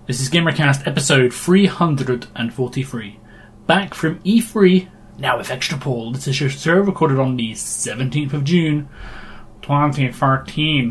This is Gamercast episode 343. Back from E3, now with Extra Paul. This is your show recorded on the 17th of June, 2013.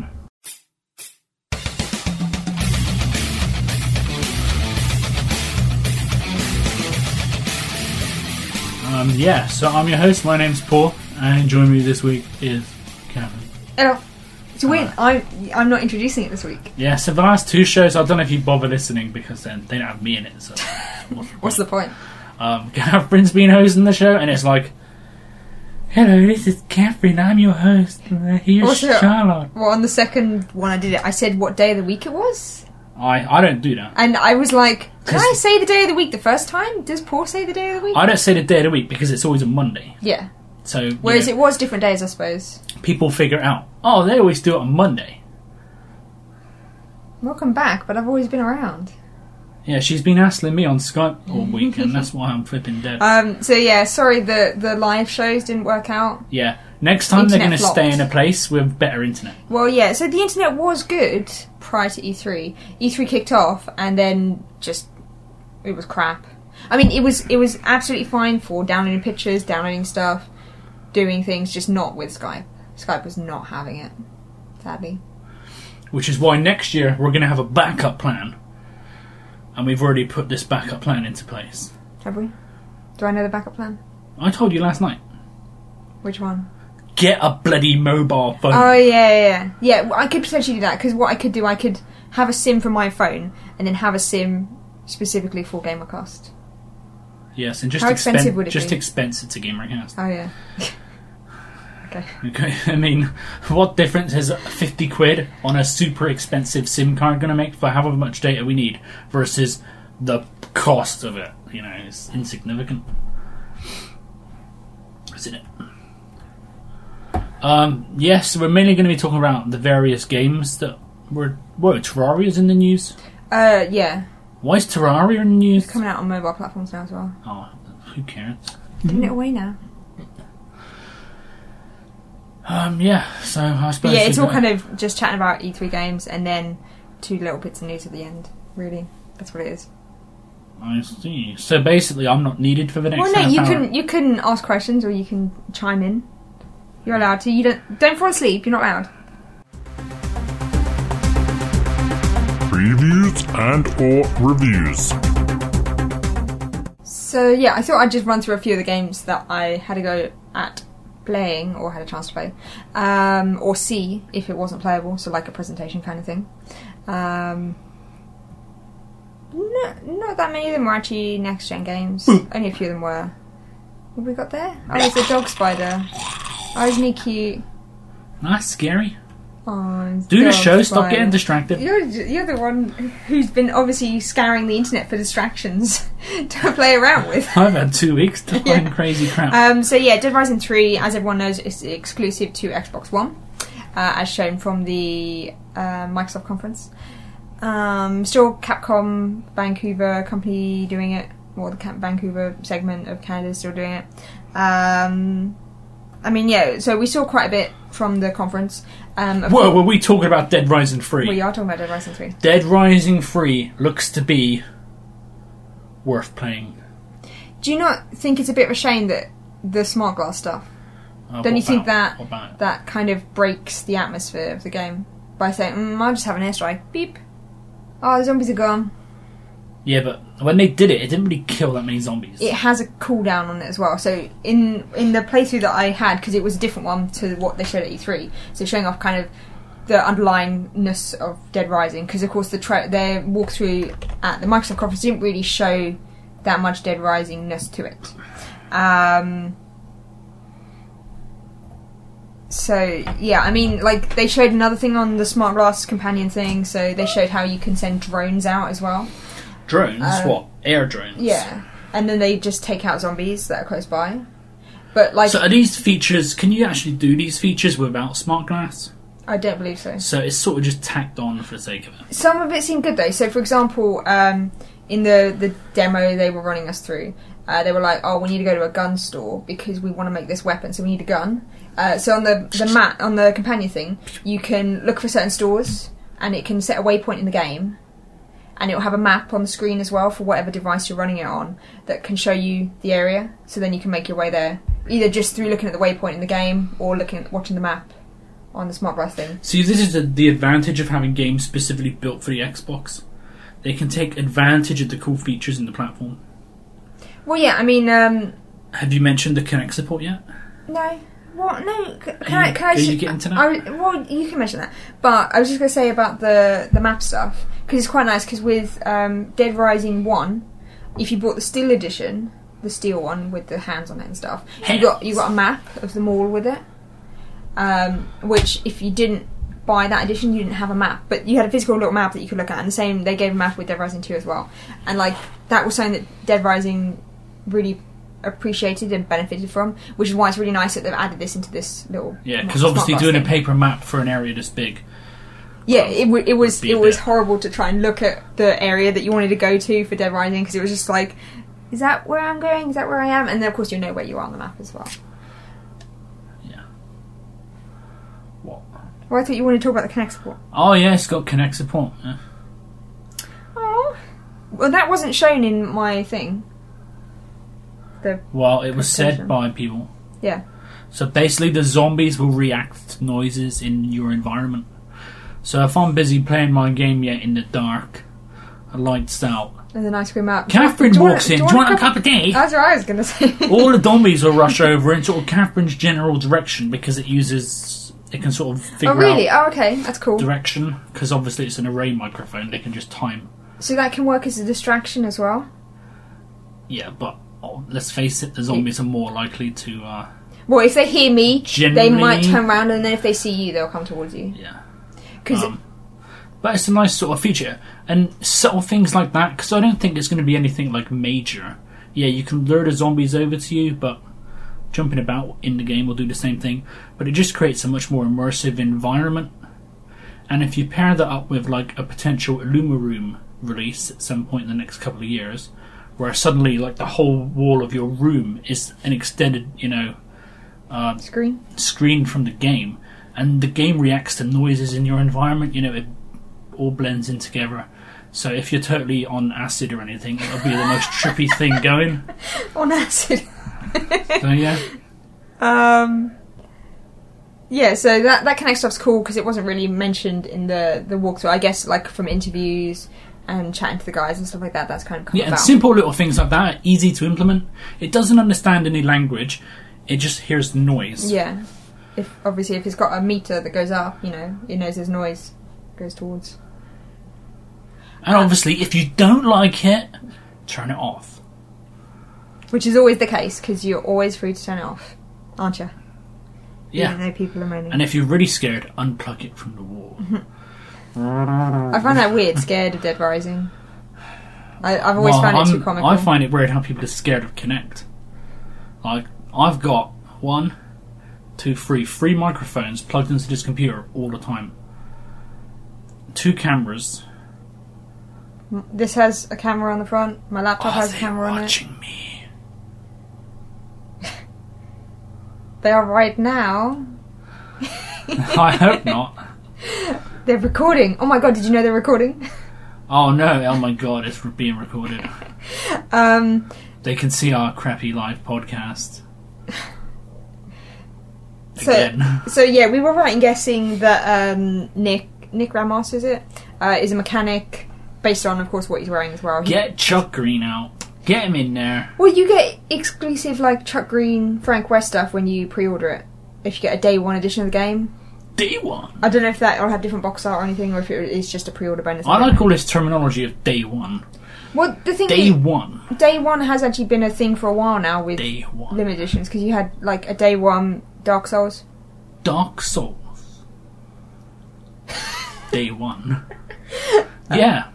So I'm your host, my name's Paul, and joining me this week is Kevin. Hello. It's weird. I'm not introducing it this week. Yeah, so the last two shows, I don't know if you bother listening because then they don't have me in it. So what's the point? Catherine's been hosting the show, and it's like, hello, this is Catherine. I'm your host. Here's Charlotte. Well, on the second one I did it, I said what day of the week it was. I don't do that. And I was like, did I say the day of the week the first time? Does Paul say the day of the week? I don't say the day of the week because it's always a Monday. Yeah. So whereas it was different days, I suppose. People figure out, oh, they always do it on Monday. Welcome back, but I've always been around. Yeah, she's been hassling me on Skype all week, and that's why I'm flipping dead. So yeah, sorry the live shows didn't work out. Yeah, next time they're going to Internet stay flopped. in a place with better internet. Well, yeah, so the internet was good prior to E3. E3 kicked off, and then it was crap. I mean, it was absolutely fine for downloading pictures, downloading stuff, doing things, just not with Skype. Skype was not having it, sadly. Which is why next year we're going to have a backup plan. And we've already put this backup plan into place. Have we? Do I know the backup plan? I told you last night. Which one? Get a bloody mobile phone. Oh, yeah. Yeah, well, I could potentially do that, because what I could do, I could have a SIM for my phone, and then have a SIM specifically for Gamercast. Yes, and just How expensive would it just be? expense it to Gamercast. Oh, yeah. Okay, I mean, what difference is 50 quid on a super expensive SIM card going to make for however much data we need versus the cost of it? You know, it's insignificant. Isn't it? Yes, we're mainly going to be talking about the various games that were... What, Terraria's in the news? Yeah. Why is Terraria in the news? It's coming out on mobile platforms now as well. Oh, who cares? Giving it away now. So I suppose... Yeah, it's all kind of just chatting about E3 games and then two little bits of news at the end, really. That's what it is. I see. So basically I'm not needed for the next half hour. You can ask questions or you can chime in. You're allowed to. You don't fall asleep, you're not allowed. Previews and or reviews. So yeah, I thought I'd just run through a few of the games that I had to go at playing or had a chance to play, or see if it wasn't playable, so like a presentation kind of thing. Not that many of them were actually next gen games. Only a few of them were. What have we got there? Oh, it's a dog spider. Oh, isn't he cute? That's scary. Oh, Do the show, spider. stop getting distracted. You're the one who's been obviously scouring the internet for distractions to play around with. I've had 2 weeks to find crazy crap. So yeah, Dead Rising 3, as everyone knows, is exclusive to Xbox One, as shown from the Microsoft conference. Still Capcom Vancouver company doing it, or the Vancouver segment of Canada is still doing it. I mean, yeah, so we saw quite a bit from the conference. Whoa, were we talking about Dead Rising 3? We are talking about Dead Rising 3. Dead Rising 3 looks to be worth playing. Do you not think it's a bit of a shame that the smart glass stuff, don't you think that kind of breaks the atmosphere of the game by saying, I'll just have an airstrike, beep, oh, the zombies are gone. Yeah, but when they did it, it didn't really kill that many zombies. It has a cooldown on it as well. So in the playthrough that I had, because it was a different one to what they showed at E3, so showing off kind of the underlyingness of Dead Rising, because of course their walkthrough at the Microsoft conference didn't really show that much Dead Rising-ness to it. So yeah, I mean, like they showed another thing on the Smart Glass companion thing, so they showed how you can send drones out as well. Drones? What? Air drones? Yeah. And then they just take out zombies that are close by. But like, so are these features, can you actually do these features without smart glass? I don't believe so. So it's sort of just tacked on for the sake of it. Some of it seemed good though. So for example, in the demo they were running us through, they were like, oh, we need to go to a gun store because we want to make this weapon, so we need a gun. So on the companion thing, you can look for certain stores and it can set a waypoint in the game. and it'll have a map on the screen as well for whatever device you're running it on that can show you the area, so then you can make your way there, either just through looking at the waypoint in the game or watching the map on the Smart Brass thing. See, this is the advantage of having games specifically built for the Xbox. They can take advantage of the cool features in the platform. Well, yeah, I mean... Have you mentioned the Kinect support yet? No. What? No. Can I you get into that? Well, you can mention that. But I was just going to say about the map stuff, because it's quite nice, because with Dead Rising 1, if you bought the Steel Edition, the steel one with the hands on it and stuff, you got a map of them all with it. Which, if you didn't buy that edition, you didn't have a map, but you had a physical little map that you could look at, and the same, they gave a map with Dead Rising 2 as well. And, like, that was something that Dead Rising really appreciated and benefited from, which is why it's really nice that they've added this into this little... Yeah, because obviously doing a paper map for an area this big... Yeah, it was horrible to try and look at the area that you wanted to go to for Dead Rising, because it was just like, is that where I'm going? Is that where I am? And then, of course, you know where you are on the map as well. Well, I thought you wanted to talk about the Kinect support. Oh, yeah, it's got Kinect support. Yeah. Oh. Well, that wasn't shown in my thing. Well, it was said by people. Yeah. So basically, the zombies will react to noises in your environment. So if I'm busy playing my game yet in the dark, a light's out, there's an ice cream out. Catherine walks in. Do you want a cup of tea? That's what I was going to say. All the zombies will rush over in sort of Catherine's general direction, because it can sort of figure out... Oh, really? Oh, okay. That's cool. ...direction, because obviously it's an array microphone. They can just time. So that can work as a distraction as well? Yeah, but let's face it, the zombies are more likely to... well, if they hear me, generally... they might turn around, and then if they see you, they'll come towards you. Yeah. Because... but it's a nice sort of feature. And subtle things like that, because I don't think it's going to be anything like major. Yeah, you can lure the zombies over to you, but jumping about in the game will do the same thing. But it just creates a much more immersive environment. And if you pair that up with like a potential Illumaroom release at some point in the next couple of years, where suddenly like the whole wall of your room is an extended, screen from the game, and the game reacts to noises in your environment, it all blends in together. So if you're totally on acid or anything, it'll be the most trippy thing going. On acid. So yeah. Yeah, so that Kinect stuff's cool, because it wasn't really mentioned in the walkthrough. I guess, like, from interviews and chatting to the guys and stuff like that, that's kind of come about. And simple little things like that are easy to implement. It doesn't understand any language. It just hears the noise. Yeah. If it's got a meter that goes up, it knows there's noise goes towards. And obviously, if you don't like it, turn it off. Which is always the case, because you're always free to turn it off, aren't you? Yeah. Even though people are moaning. And if you're really scared, unplug it from the wall. I find that weird, scared of Dead Rising. I've always found it too comical. I find it weird how people are scared of Kinect. Like, I've got 3 microphones plugged into this computer all the time. 2 cameras. This has a camera on the front. My laptop has a camera on it. Watching me. They are right now. I hope not. They're recording. Oh my god, did you know they're recording? Oh no, oh my god, it's being recorded. They can see our crappy live podcast. So yeah, we were right in guessing that Nick Ramos, is a mechanic, based on, of course, what he's wearing as well. Get Chuck Green out. Get him in there. Well, you get exclusive, like, Chuck Green, Frank West stuff when you pre-order it. If you get a day 1 edition of the game. Day 1? I don't know if that will have different box art or anything, or if it is just a pre-order bonus. I like all this terminology of day 1. Well, the thing Day 1. Day 1 has actually been a thing for a while now with Day 1. limited editions, because you had, like, a Day 1 Dark Souls. Dark Souls. Day 1. Yeah.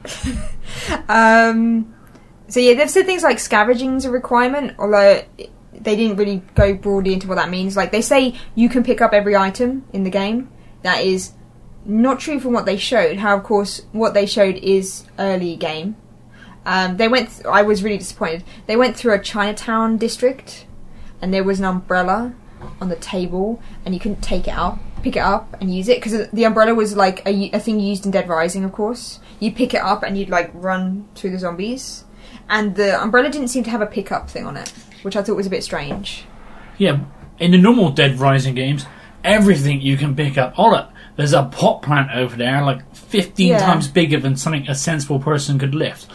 So yeah, they've said things like scavenging's a requirement, although they didn't really go broadly into what that means. Like, they say you can pick up every item in the game. That is not true from what they showed. How, of course, what they showed is early game. I was really disappointed. They went through a Chinatown district, and there was an umbrella on the table, and you couldn't take it out pick it up and use it, because the umbrella was like a thing used in Dead Rising, of course. You'd pick it up and you'd like run through the zombies, and the umbrella didn't seem to have a pick-up thing on it, which I thought was a bit strange. Yeah, in the normal Dead Rising games, everything you can pick up. Oh look, there's a pot plant over there, like 15 times bigger than something a sensible person could lift.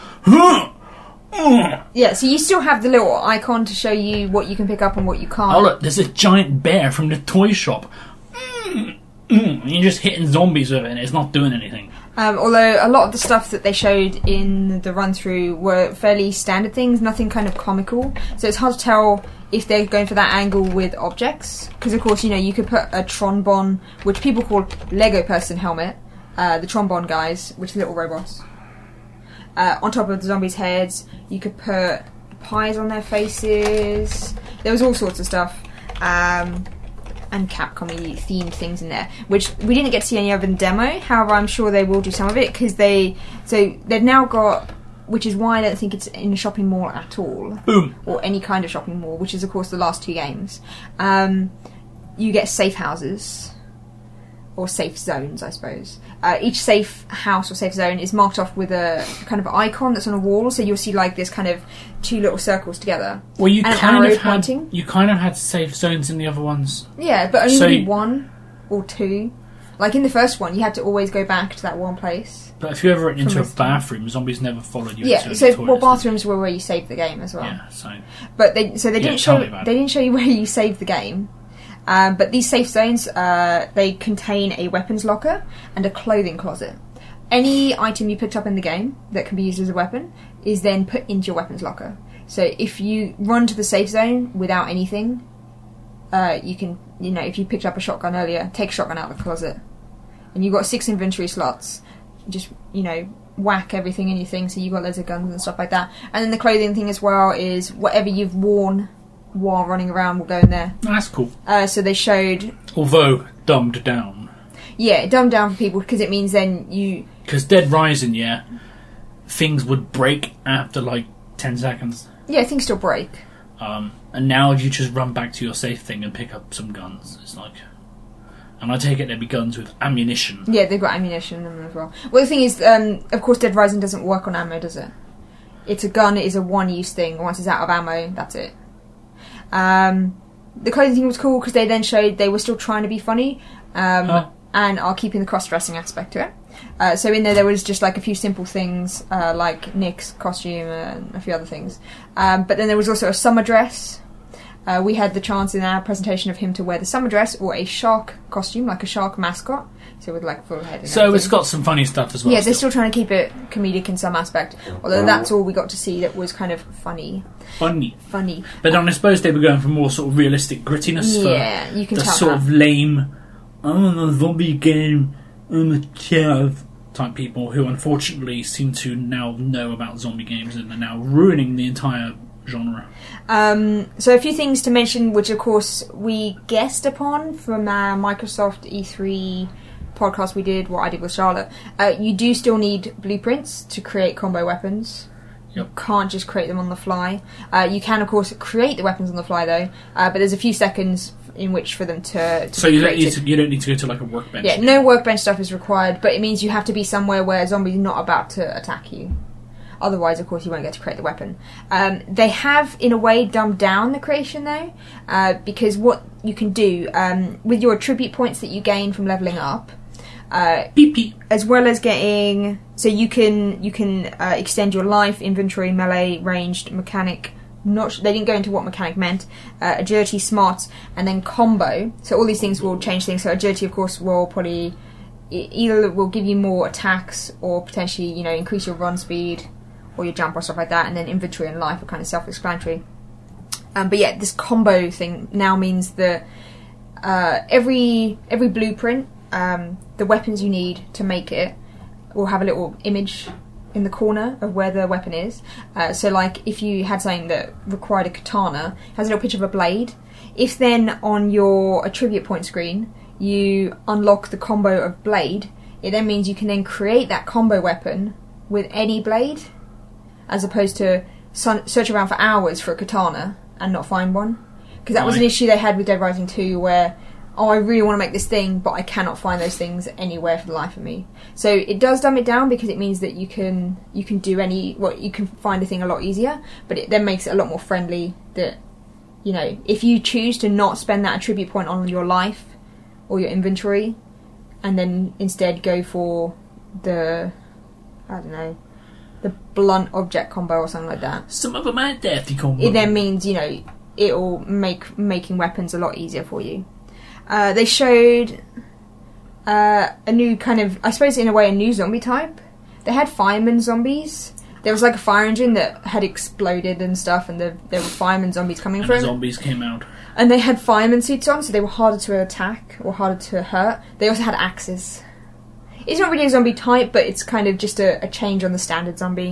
Yeah, so you still have the little icon to show you what you can pick up and what you can't. Oh look, there's a giant bear from the toy shop. And you're just hitting zombies with it and it's not doing anything. Although a lot of the stuff that they showed in the run-through were fairly standard things, nothing kind of comical. So it's hard to tell if they're going for that angle with objects. Because, of course, you could put a Tronbon, which people call Lego person helmet, the Tronbon guys, which are little robots, on top of the zombies' heads. You could put pies on their faces. There was all sorts of stuff. And Capcom-y themed things in there, which we didn't get to see any of in the demo. However, I'm sure they will do some of it, because they've now got, which is why I don't think it's in a shopping mall at all. Boom. Or any kind of shopping mall, which is of course the last 2 games. You get safe houses, or safe zones, I suppose. Each safe house or safe zone is marked off with a kind of icon that's on a wall, so you'll see like this kind of 2 little circles together. Well, you and kind an of arrow pointing. You kind of had safe zones in the other ones. Yeah, but only 1 or 2. Like in the first one, you had to always go back to that one place. But if you ever went into a bathroom, zombies never followed you. Yeah, into so toilets. bathrooms were where you saved the game as well. Yeah, so. But they didn't show you where you saved the game. But these safe zones, they contain a weapons locker and a clothing closet. Any item you picked up in the game that can be used as a weapon is then put into your weapons locker. So if you run to the safe zone without anything, you can, if you picked up a shotgun earlier, take a shotgun out of the closet. And you've got 6 inventory slots. Just, whack everything in your thing, so you've got loads of guns and stuff like that. And then the clothing thing as well is whatever you've worn while running around will go in there. That's cool. So they showed... Although dumbed down. Yeah, dumbed down for people, because it means then you... Because Dead Rising, things would break after like 10 seconds. Yeah, things still break. And now you just run back to your safe thing and pick up some guns. It's like... And I take it there'd be guns with ammunition. Yeah, they've got ammunition in them as well. Well, the thing is, of course, Dead Rising doesn't work on ammo, does it? It's a gun, it is a one-use thing. Once it's out of ammo, that's it. The clothing thing was cool, because they then showed they were still trying to be funny, and are keeping the cross-dressing aspect to it. So in there was just like a few simple things, like Nick's costume and a few other things. But then there was also a summer dress. We had the chance in our presentation of him to wear the summer dress or a shark costume, like a shark mascot, so with like full head. And so it's got some funny stuff as well. Yeah, they're still trying to keep it comedic in some aspect, although that's all we got to see that was kind of funny. Funny. But I suppose they were going for more sort of realistic grittiness. Yeah, you can the tell sort that. of lame, I'm in a zombie game, I'm a child type people who unfortunately seem to now know about zombie games and are now ruining the entire genre. So a few things to mention, which of course we guessed upon from our Microsoft E3 podcast we did, what I did with Charlotte. You do still need blueprints to create combo weapons. Yep. You can't just create them on the fly. You can of course create the weapons on the fly though, but there's a few seconds in which for them to so you don't need to go to like a workbench. Yeah, no workbench stuff is required, but it means you have to be somewhere where zombies are not about to attack you. Otherwise, of course, you won't get to create the weapon. They have, in a way, dumbed down the creation, though, because what you can do with your attribute points that you gain from leveling up, beep, beep. As well as getting, so you can extend your life, inventory, melee, ranged, mechanic. They didn't go into what mechanic meant. Agility, smarts, and then combo. So all these things will change things. So agility, of course, will probably either will give you more attacks or potentially, increase your run speed or your jump or stuff like that. And then inventory and life are kind of self-explanatory. But yeah, this combo thing now means that every blueprint, the weapons you need to make it will have a little image in the corner of where the weapon is. So like if you had something that required a katana, it has a little picture of a blade. If then on your attribute point screen you unlock the combo of blade, it then means you can then create that combo weapon with any blade, as opposed to search around for hours for a katana and not find one. Because that was an issue they had with Dead Rising 2, where oh, I really want to make this thing, but I cannot find those things anywhere for the life of me. So it does dumb it down because it means that you can do you can find a thing a lot easier, but it then makes it a lot more friendly that, you know, if you choose to not spend that attribute point on your life or your inventory, and then instead go for the, I don't know, the blunt object combo or something like that. Some of them are dirty combo. It then means, you know, it'll make making weapons a lot easier for you. They showed a new kind of, I suppose in a way, a new zombie type. They had fireman zombies. There was like a fire engine that had exploded and stuff, and there were fireman zombies coming from. The zombies came out. And they had fireman suits on, so they were harder to attack or harder to hurt. They also had axes. It's not really a zombie type, but it's kind of just a change on the standard zombie.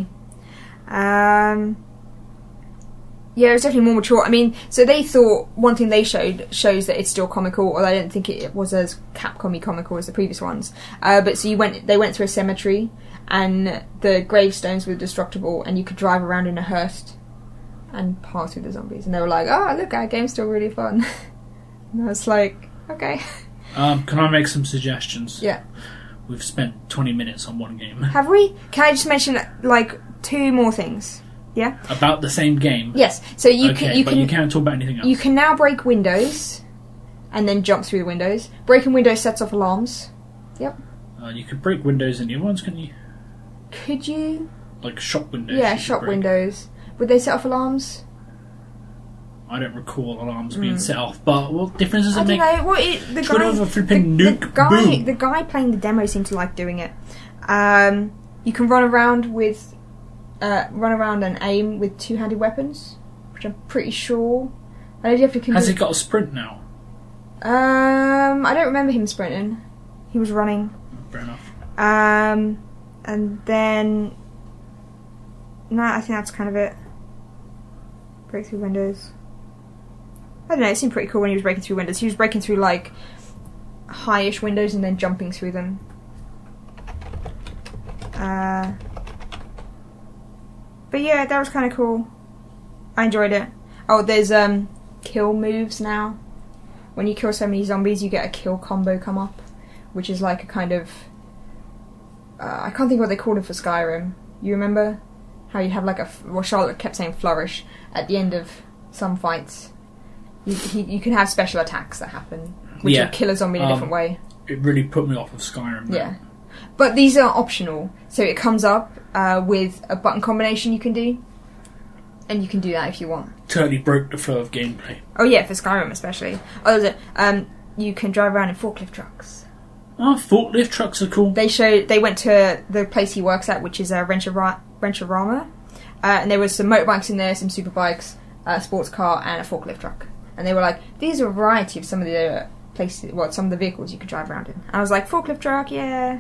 Yeah, it was definitely more mature. I mean, so they thought one thing they shows that it's still comical, although I don't think it was as Capcom-y comical as the previous ones. But so they went through a cemetery, and the gravestones were destructible, and you could drive around in a hearse and pass through the zombies. And they were like, "Oh, look, our game's still really fun." And I was like, "Okay." Can I make some suggestions? Yeah. We've spent 20 minutes on one game. Have we? Can I just mention like 2 more things? Yeah. About the same game. Yes. So you but can you can't talk about anything else. You can now break windows, and then jump through the windows. Breaking windows sets off alarms. Yep. You could break windows in the other ones, couldn't you? Could you? Like shop windows. Yeah, shop windows. Would they set off alarms? I don't recall alarms being set off, but what difference does it I make? don't know. Well, the Should guy, have a flipping nuke. Boom. the guy playing the demo seemed to like doing it. You can run around and aim with 2-handed weapons, which I'm pretty sure. I don't know if you can. Has he got a sprint now? I don't remember him sprinting. He was running. Fair enough. And then I think that's kind of it. Break through windows. I don't know, it seemed pretty cool when he was breaking through windows. He was breaking through, like, high-ish windows and then jumping through them. But yeah, that was kind of cool. I enjoyed it. Oh, there's kill moves now. When you kill so many zombies, you get a kill combo come up, which is like a kind of... I can't think what they called it for Skyrim. You remember? How you have like a... Well, Charlotte kept saying flourish at the end of some fights. You can have special attacks that happen, which will kill a zombie in a different way. It really put me off of Skyrim. Yeah. But these are optional, so it comes up with a button combination you can do, and you can do that if you want. Totally broke the flow of gameplay. Oh yeah, for Skyrim especially. Oh, there's you can drive around in forklift trucks. Oh, forklift trucks are cool. They went to the place he works at, which is Rencherama, and there was some motorbikes in there, some superbikes, a sports car, and a forklift truck. And they were like, these are a variety of some of the places, some of the vehicles you could drive around in. And I was like, forklift truck, yeah.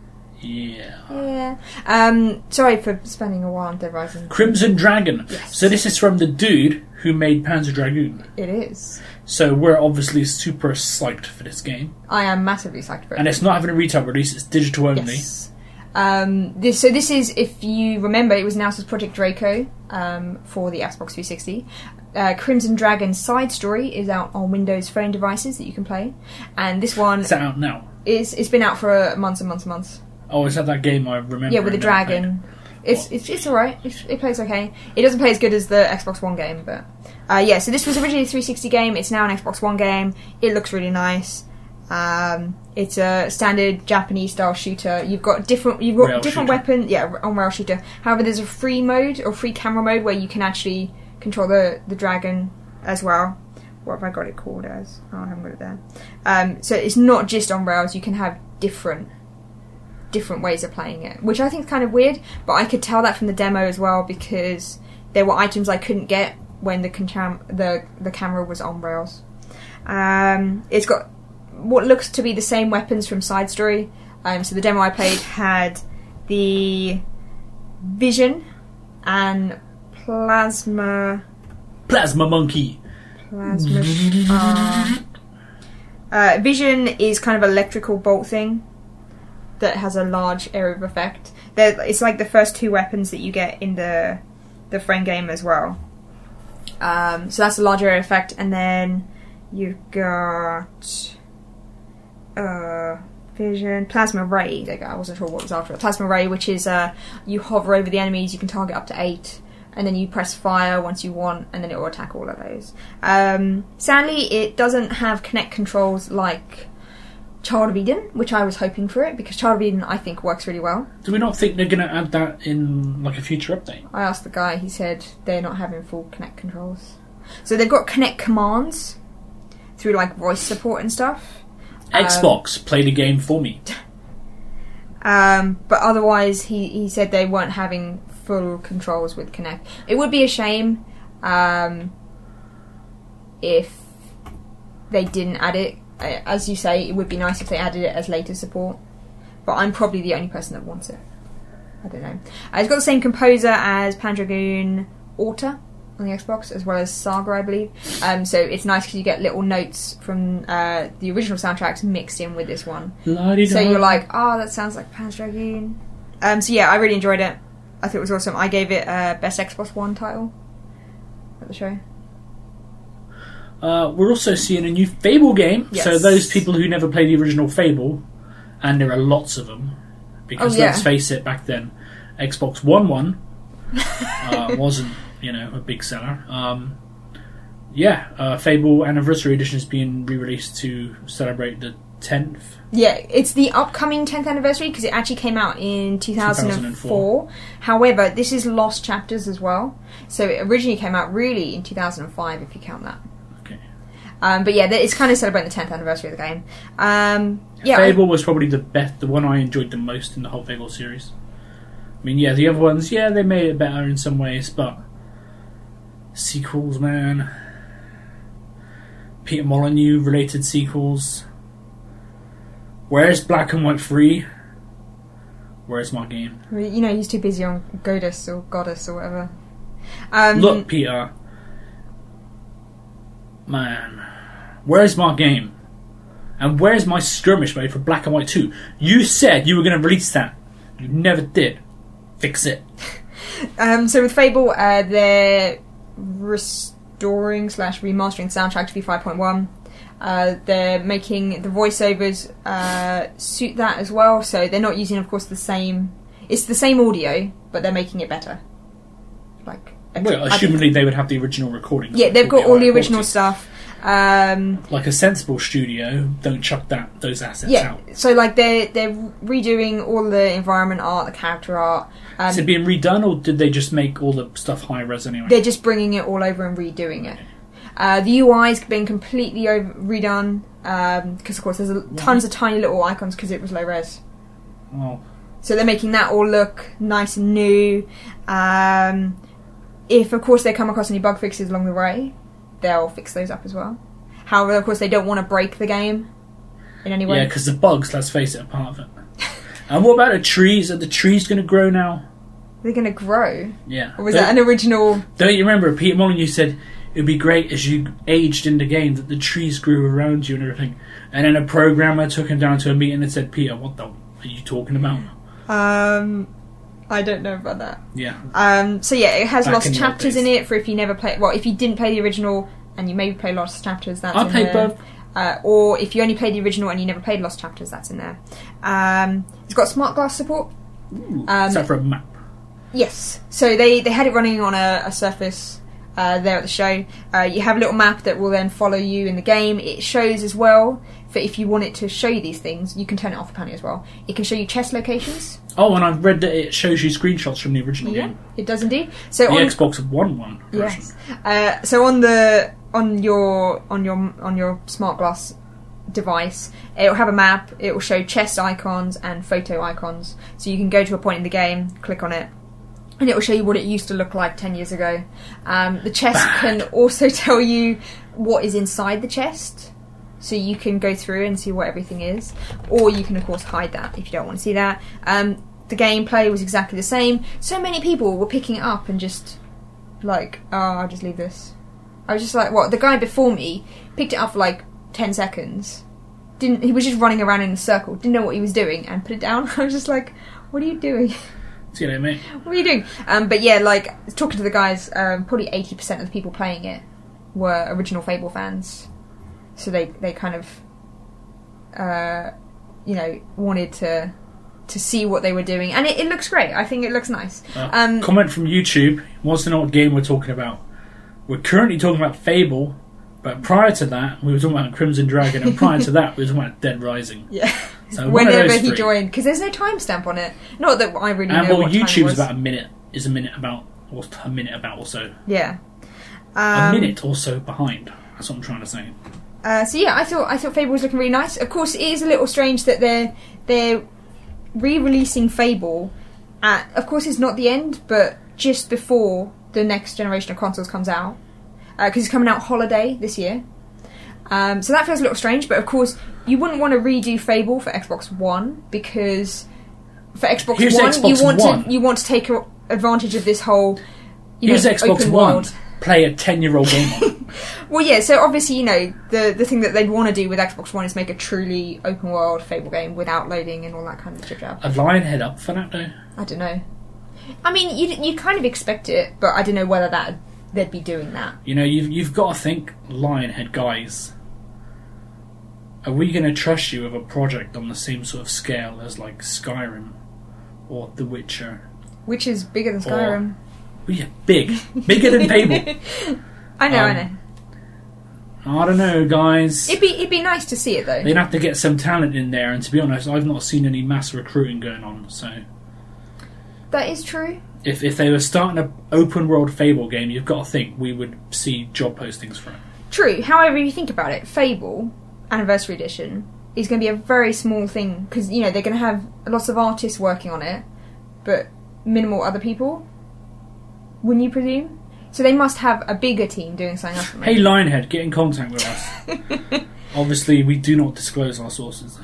Yeah. Sorry for spending a while on Dead Rising. Crimson Dragon. Yes. So this is from the dude who made Panzer Dragoon. It is. So we're obviously super psyched for this game. I am massively psyched for it. And it's not having a retail release, it's digital only. Yes. This is, if you remember, it was announced as Project Draco for the Xbox 360. Crimson Dragon's side story is out on Windows Phone devices that you can play, and this one is that out now? It's been out for months and months and months. Oh, is that game I remember? Yeah, with the dragon. It's alright. It plays okay. It doesn't play as good as the Xbox One game, but yeah. So this was originally a 360 game. It's now an Xbox One game. It looks really nice. It's a standard Japanese style shooter. You've got different weapons. Yeah, on rail shooter. However, there's a free mode or free camera mode where you can actually control the dragon as well. What have I got it called as? Oh, I haven't got it there. So it's not just on rails. You can have different ways of playing it, which I think is kind of weird. But I could tell that from the demo as well, because there were items I couldn't get when the camera was on rails. It's got what looks to be the same weapons from Side Story. So the demo I played had the Vision and Plasma Monkey. Vision is kind of an electrical bolt thing that has a large area of effect. It's like the first 2 weapons that you get in the friend game as well. So that's a large area of effect, and then you've got Vision, Plasma Ray. There you go. I wasn't sure what was after it. Plasma Ray, which is you hover over the enemies, you can target up to 8, and then you press fire once you want, and then it will attack all of those. Sadly, it doesn't have Kinect controls like Child of Eden, which I was hoping for it, because Child of Eden I think works really well. Do we not think they're going to add that in like a future update? I asked the guy, he said they're not having full Kinect controls. So they've got Kinect commands through like voice support and stuff. Xbox, play the game for me. But otherwise, he said they weren't having full controls with Kinect. It would be a shame if they didn't add it. As you say, it would be nice if they added it as later support. But I'm probably the only person that wants it. I don't know. It's got the same composer as Pandragoon Auta on the Xbox, as well as Saga, I believe. So it's nice because you get little notes from the original soundtracks mixed in with this one. La-di-da. So you're like, oh, that sounds like Pan's Dragoon. So yeah, I really enjoyed it. I thought it was awesome. I gave it Best Xbox One title at the show. We're also seeing a new Fable game. Yes. So those people who never played the original Fable, and there are lots of them, because let's face it, back then, Xbox One wasn't, a big seller. Fable Anniversary Edition is being re-released to celebrate the 10th. Yeah, it's the upcoming 10th anniversary because it actually came out in 2004. However, this is Lost Chapters as well. So it originally came out really in 2005 if you count that. Okay. But yeah, it's kind of celebrating the 10th anniversary of the game. Fable was probably the one I enjoyed the most in the whole Fable series. I mean, the other ones, they made it better in some ways, but sequels, man. Peter Molyneux related sequels. Where's Black and White 3? Where's my game? He's too busy on Goddess or whatever. Look, Peter. Man. Where's my game? And where's my skirmish mode for Black and White 2? You said you were going to release that. You never did. Fix it. So with Fable, they're restoring / remastering the soundtrack to be 5.1. They're making the voiceovers suit that as well, so they're not using, of course, it's the same audio, but they're making it better. Assumingly they would have the original recording. Yeah, they've got all the original stuff. Like a sensible studio, don't chuck those assets out. So they're redoing all the environment art, the character art. Is it being redone, or did they just make all the stuff high res anyway? They're just bringing it all over and redoing it. The UI's been completely redone because, of course, there's tons of tiny little icons because it was low res. Oh. So they're making that all look nice and new. If, of course, they come across any bug fixes along the way, they'll fix those up as well. However, of course, they don't want to break the game in any way. Yeah, because the bugs, let's face it, are part of it. And what about the trees? Are the trees going to grow now? They're going to grow? Yeah. Or was that an original... Don't you remember, Peter Molyneux said it would be great as you aged in the game that the trees grew around you and everything. And then a programmer took him down to a meeting and said, Peter, what the are you talking about? I don't know about that. Yeah. So yeah, it has Lost Chapters in it for if you never play... Well, if you didn't play the original and you maybe play Lost Chapters, that's in there. I played both. Or if you only played the original and you never played Lost Chapters, that's in there. It's got smart glass support. Ooh, is that for a map? Yes. So they had it running on a Surface there at the show. You have a little map that will then follow you in the game. It shows as well, for if you want it to show you these things, you can turn it off apparently as well. It can show you chest locations. Oh, and I've read that it shows you screenshots from the original game. It does indeed. So the Xbox One version. Yes. So on your smart glass device, it will have a map. It will show chest icons and photo icons. So you can go to a point in the game, click on it, and it will show you what it used to look like 10 years ago. The chest can also tell you what is inside the chest. So you can go through and see what everything is. Or you can, of course, hide that if you don't want to see that. The gameplay was exactly the same. So many people were picking it up and just I'll just leave this. I was just like, what? The guy before me picked it up for 10 seconds. He was just running around in a circle, didn't know what he was doing, and put it down. I was just like, what are you doing? See you later, mate. What are you doing? But yeah, talking to the guys, probably 80% of the people playing it were original Fable fans. So they kind of wanted to see what they were doing, and it looks great. I think it looks nice. Comment from YouTube wants to know what game we're talking about. We're currently talking about Fable, but prior to that we were talking about Crimson Dragon, and prior to that we were talking about Dead Rising. Yeah. So whenever he joined, because there's no timestamp on it. Not that I really know what time it YouTube's was. about a minute about or so. Yeah. A minute or so behind. That's what I'm trying to say. So yeah, I thought Fable was looking really nice. Of course, it is a little strange that they're re-releasing Fable of course it's not the end, but just before the next generation of consoles comes out, because it's coming out holiday this year. So that feels a little strange, but of course you wouldn't want to redo Fable for Xbox One, because for Xbox One you want to take advantage of this whole Xbox open One world. Play a 10-year-old game on. Well, yeah, so obviously, the thing that they'd want to do with Xbox One is make a truly open world Fable game without loading and all that kind of jib-jab. A Lionhead up for that, though? I don't know. I mean, you kind of expect it, but I don't know whether they'd be doing that. You've got to think, Lionhead guys, are we going to trust you with a project on the same sort of scale as, like, Skyrim or The Witcher? Which is bigger than Skyrim. Yeah, bigger than Fable. I know. I don't know, guys. It'd be nice to see it though. They'd have to get some talent in there, and to be honest, I've not seen any mass recruiting going on. So that is true. If they were starting an open world Fable game, you've got to think we would see job postings for it. True. However, if you think about it, Fable Anniversary Edition is going to be a very small thing, because they're going to have lots of artists working on it, but minimal other people. Wouldn't you presume? So they must have a bigger team doing something else. Hey, Lionhead, get in contact with us. Obviously, we do not disclose our sources.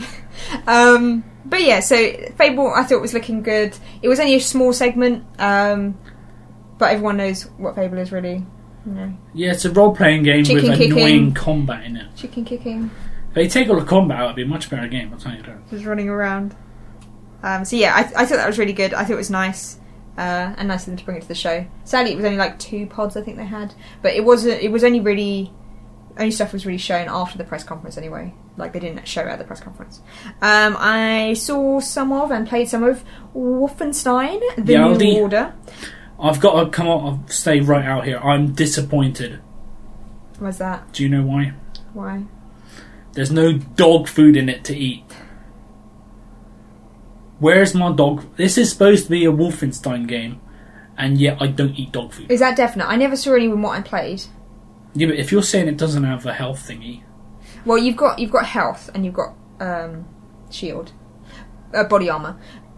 But yeah, so Fable, I thought was looking good. It was only a small segment, but everyone knows what Fable is, really. Yeah, it's a role-playing game Chicken with kicking. annoying combat in it. Chicken kicking. If they take all the combat out, it'd be a much better game, I'll tell you that. Just running around. So yeah, I thought that was really good. I thought it was nice. And nice of them to bring it to the show. Sadly, it was only like 2 pods I think they had, but it was only stuff was really shown after the press conference anyway. Like, they didn't show it at the press conference. I saw some of and played some of Wolfenstein: The New Order. I've got to come on. I'll stay right out here. I'm disappointed. Why's that? Do you know why? Why? There's no dog food in it to eat. Where's my dog? This is supposed to be a Wolfenstein game, and yet I don't eat dog food. Is that definite? I never saw anyone what I played. Yeah, but if you're saying it doesn't have a health thingy... Well, you've got health, and you've got shield. Body armour.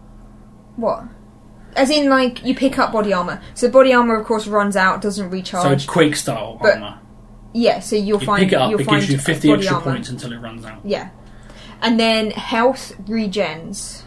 What? As in, like, you pick up body armour. So body armour, of course, runs out, doesn't recharge. So Quake-style armour. Yeah, so you'll find... pick it up, it gives you 50 extra armor. points until it runs out. Yeah. And then health regens.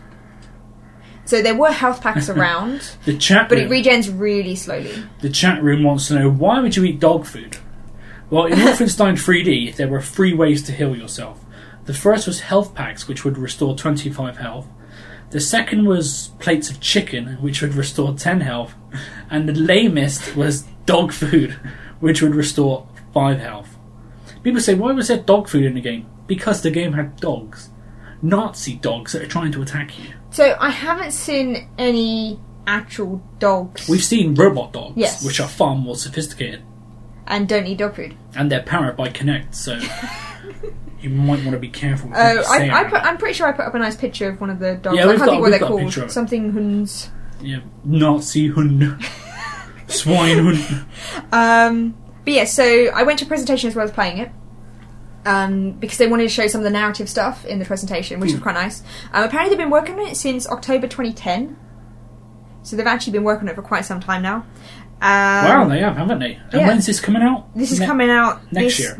So there were health packs around, The chat but room, it regens really slowly. The chat room wants to know, why would you eat dog food? Well, in Wolfenstein 3D, there were 3 ways to heal yourself. The first was health packs, which would restore 25 health. The second was plates of chicken, which would restore 10 health. And the lamest was dog food, which would restore 5 health. People say, why was there dog food in the game? Because the game had dogs. Nazi dogs that are trying to attack you. So I haven't seen any actual dogs. We've seen robot dogs, Yes. which are far more sophisticated. And don't eat dog food. And they're powered by Kinect, so you might want to be careful with what you say. I'm pretty sure I put up a nice picture of one of the dogs. Yeah, I we've can't think what got they're a picture of called. it. Something Huns. Yeah, Nazi Hund. Swine Hund. But yeah, so I went to a presentation as well as playing it. Because they wanted to show some of the narrative stuff in the presentation, which was quite nice. Apparently they've been working on it since October 2010. So they've actually been working on it for quite some time now. Wow, they have, haven't they? And yeah. when's this coming out? This is coming out next year.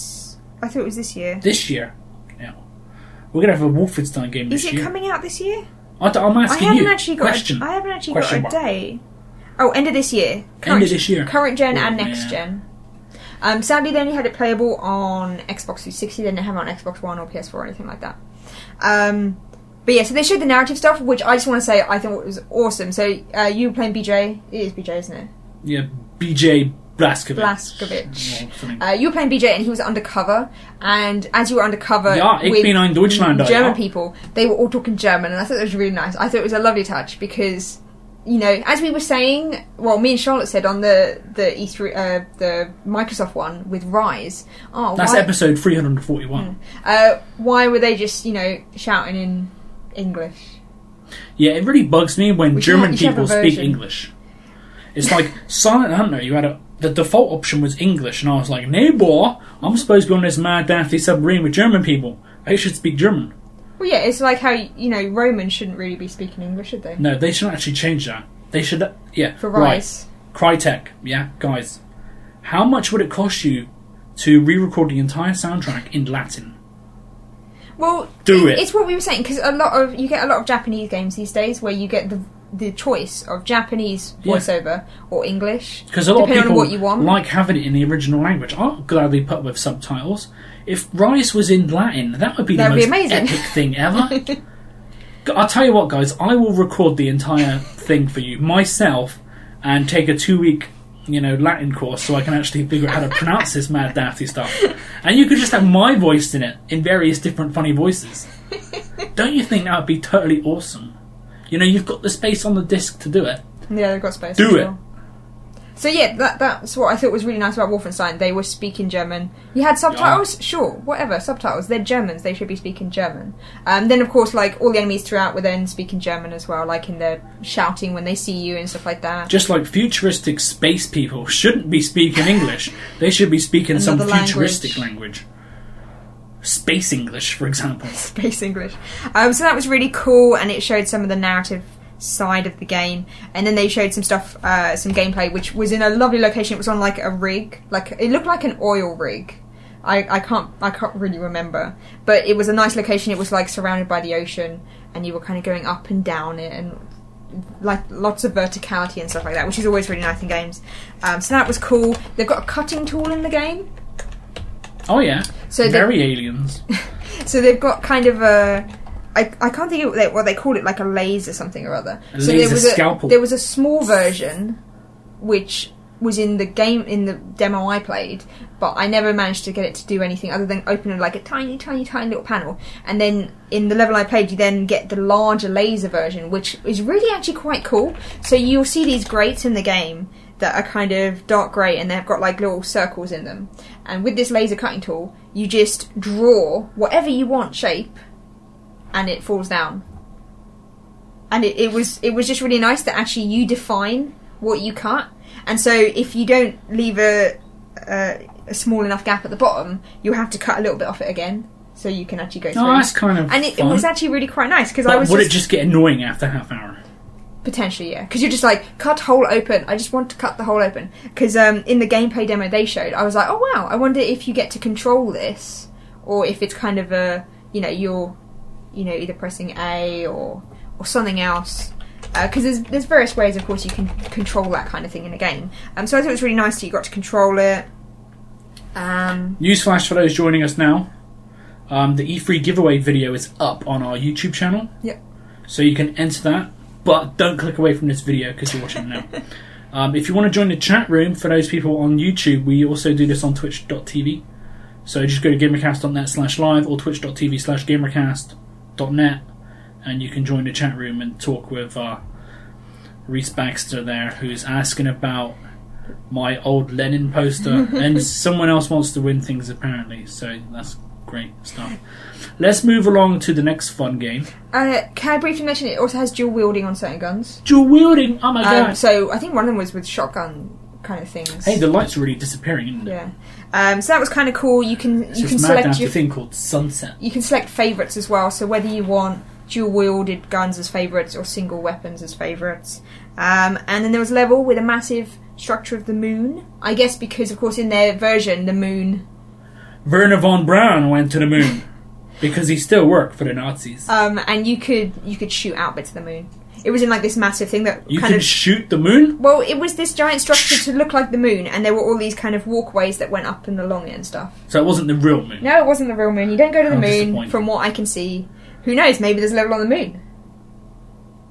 I thought it was this year. This year. Yeah. We're going to have a Wolfenstein game this year. Is it coming out this year? I'm asking you. I haven't actually got a day. Oh, end of this year. End of this year. Current gen and next gen. Sadly, they only had it playable on Xbox 360. They didn't have it on Xbox One or PS4 or anything like that. But yeah, so they showed the narrative stuff, which I just want to say I thought was awesome. So you were playing BJ. It is BJ, isn't it? Yeah, BJ Blaskovich. You were playing BJ and he was undercover, and as you were undercover Ja, ich bin ein Deutschlander, German ja. people, they were all talking German, and I thought that was really nice. I thought it was a lovely touch because, you know, as we were saying, well, me and Charlotte said on the E3, the Microsoft one with Rise. Oh, That's episode 341. why were they just, you know, shouting in English? Yeah, it really bugs me when German you should have people a speak version. English. It's like Silent Hunter, you had the default option was English, and I was like, no, boy, I'm supposed to be on this mad, daffy submarine with German people. They should speak German. Well, yeah, it's like how, you know, Romans shouldn't really be speaking English, should they? No, they should actually change that. They should, yeah. For Rise. Right. Crytek, yeah, guys. How much would it cost you to re-record the entire soundtrack in Latin? Well, Do it. It's what we were saying, because you get a lot of Japanese games these days where you get the choice of Japanese voiceover or English, Because a lot of depending people on what you want. like having it in the original language. I'll gladly put with subtitles. If Rise was in Latin, that would be That'd the be most amazing. epic thing ever. I'll tell you what, guys, I will record the entire thing for you myself and take a 2-week, you know, Latin course so I can actually figure out how to pronounce this mad daffy stuff. And you could just have my voice in it in various different funny voices. Don't you think that would be totally awesome? You know, you've got the space on the disc to do it. Yeah, they've got space. Do for it. sure. So yeah, that's what I thought was really nice about Wolfenstein. They were speaking German. You had subtitles? Sure, whatever, subtitles. They're Germans, they should be speaking German. Then of course, like, all the enemies throughout were then speaking German as well, like in the shouting when they see you and stuff like that. Just like futuristic space people shouldn't be speaking English. They should be speaking some Another futuristic language. Space English, for example. Space English. So that was really cool, and it showed some of the narrative side of the game, and then they showed some stuff, some gameplay, which was in a lovely location. It was on like a rig, like it looked like an oil rig. I can't really remember, but it was a nice location. It was like surrounded by the ocean, and you were kind of going up and down it, and like lots of verticality and stuff like that, which is always really nice in games. So that was cool. They've got a cutting tool in the game. Oh yeah, So very aliens. So they've got kind of a... I can't think of what they call it, like a laser something or other. So laser scalpel. There was a small version which was in the game, in the demo I played, but I never managed to get it to do anything other than open like a tiny, tiny, tiny little panel. And then in the level I played, you then get the larger laser version, which is really actually quite cool. So you'll see these grates in the game that are kind of dark grey, and they've got like little circles in them. And with this laser cutting tool, you just draw whatever you want shape, and it falls down. And it was just really nice that actually you define what you cut. And so if you don't leave a small enough gap at the bottom, you have to cut a little bit off it again, so you can actually go through. Oh, that's kind of and it fun. was actually really quite nice, because But I was would it just get annoying after half hour? Potentially, yeah. Because you're just like, cut hole open. I just want to cut the hole open. Because in the gameplay demo they showed, I was like, oh wow, I wonder if you get to control this, or if it's kind of a, you're, either pressing A or something else. Because there's various ways, of course, you can control that kind of thing in a game. So I thought it was really nice that you got to control it. Newsflash for those joining us now. The E3 giveaway video is up on our YouTube channel. Yep. So you can enter that. But don't click away from this video because you're watching it now. If you want to join the chat room, for those people on YouTube, we also do this on twitch.tv. So just go to gamercast.net/live or twitch.tv/gamercast.net, and you can join the chat room and talk with Reese Baxter there, who's asking about my old Lenin poster. And someone else wants to win things apparently, so that's great stuff. Let's move along to the next fun game. Can I briefly mention it also has dual wielding on certain guns? Dual wielding! Oh my god! So I think one of them was with shotgun kind of things. Hey, the lights are really disappearing, isn't it? Yeah. So that was kind of cool. You can select your thing called Sunset. You can select favourites as well. So whether you want dual wielded guns as favourites or single weapons as favourites. And then there was a level with a massive structure of the moon. I guess because of course in their version the moon. Werner von Braun went to the moon. Because he still worked for the Nazis. And you could shoot out bits of the moon. It was in like this massive thing that you could shoot the moon? Well, it was this giant structure to look like the moon, and there were all these kind of walkways that went up and along it and stuff. So it wasn't the real moon? No, it wasn't the real moon. You don't go to the moon, disappointing. from what I can see. Who knows? Maybe there's a level on the moon.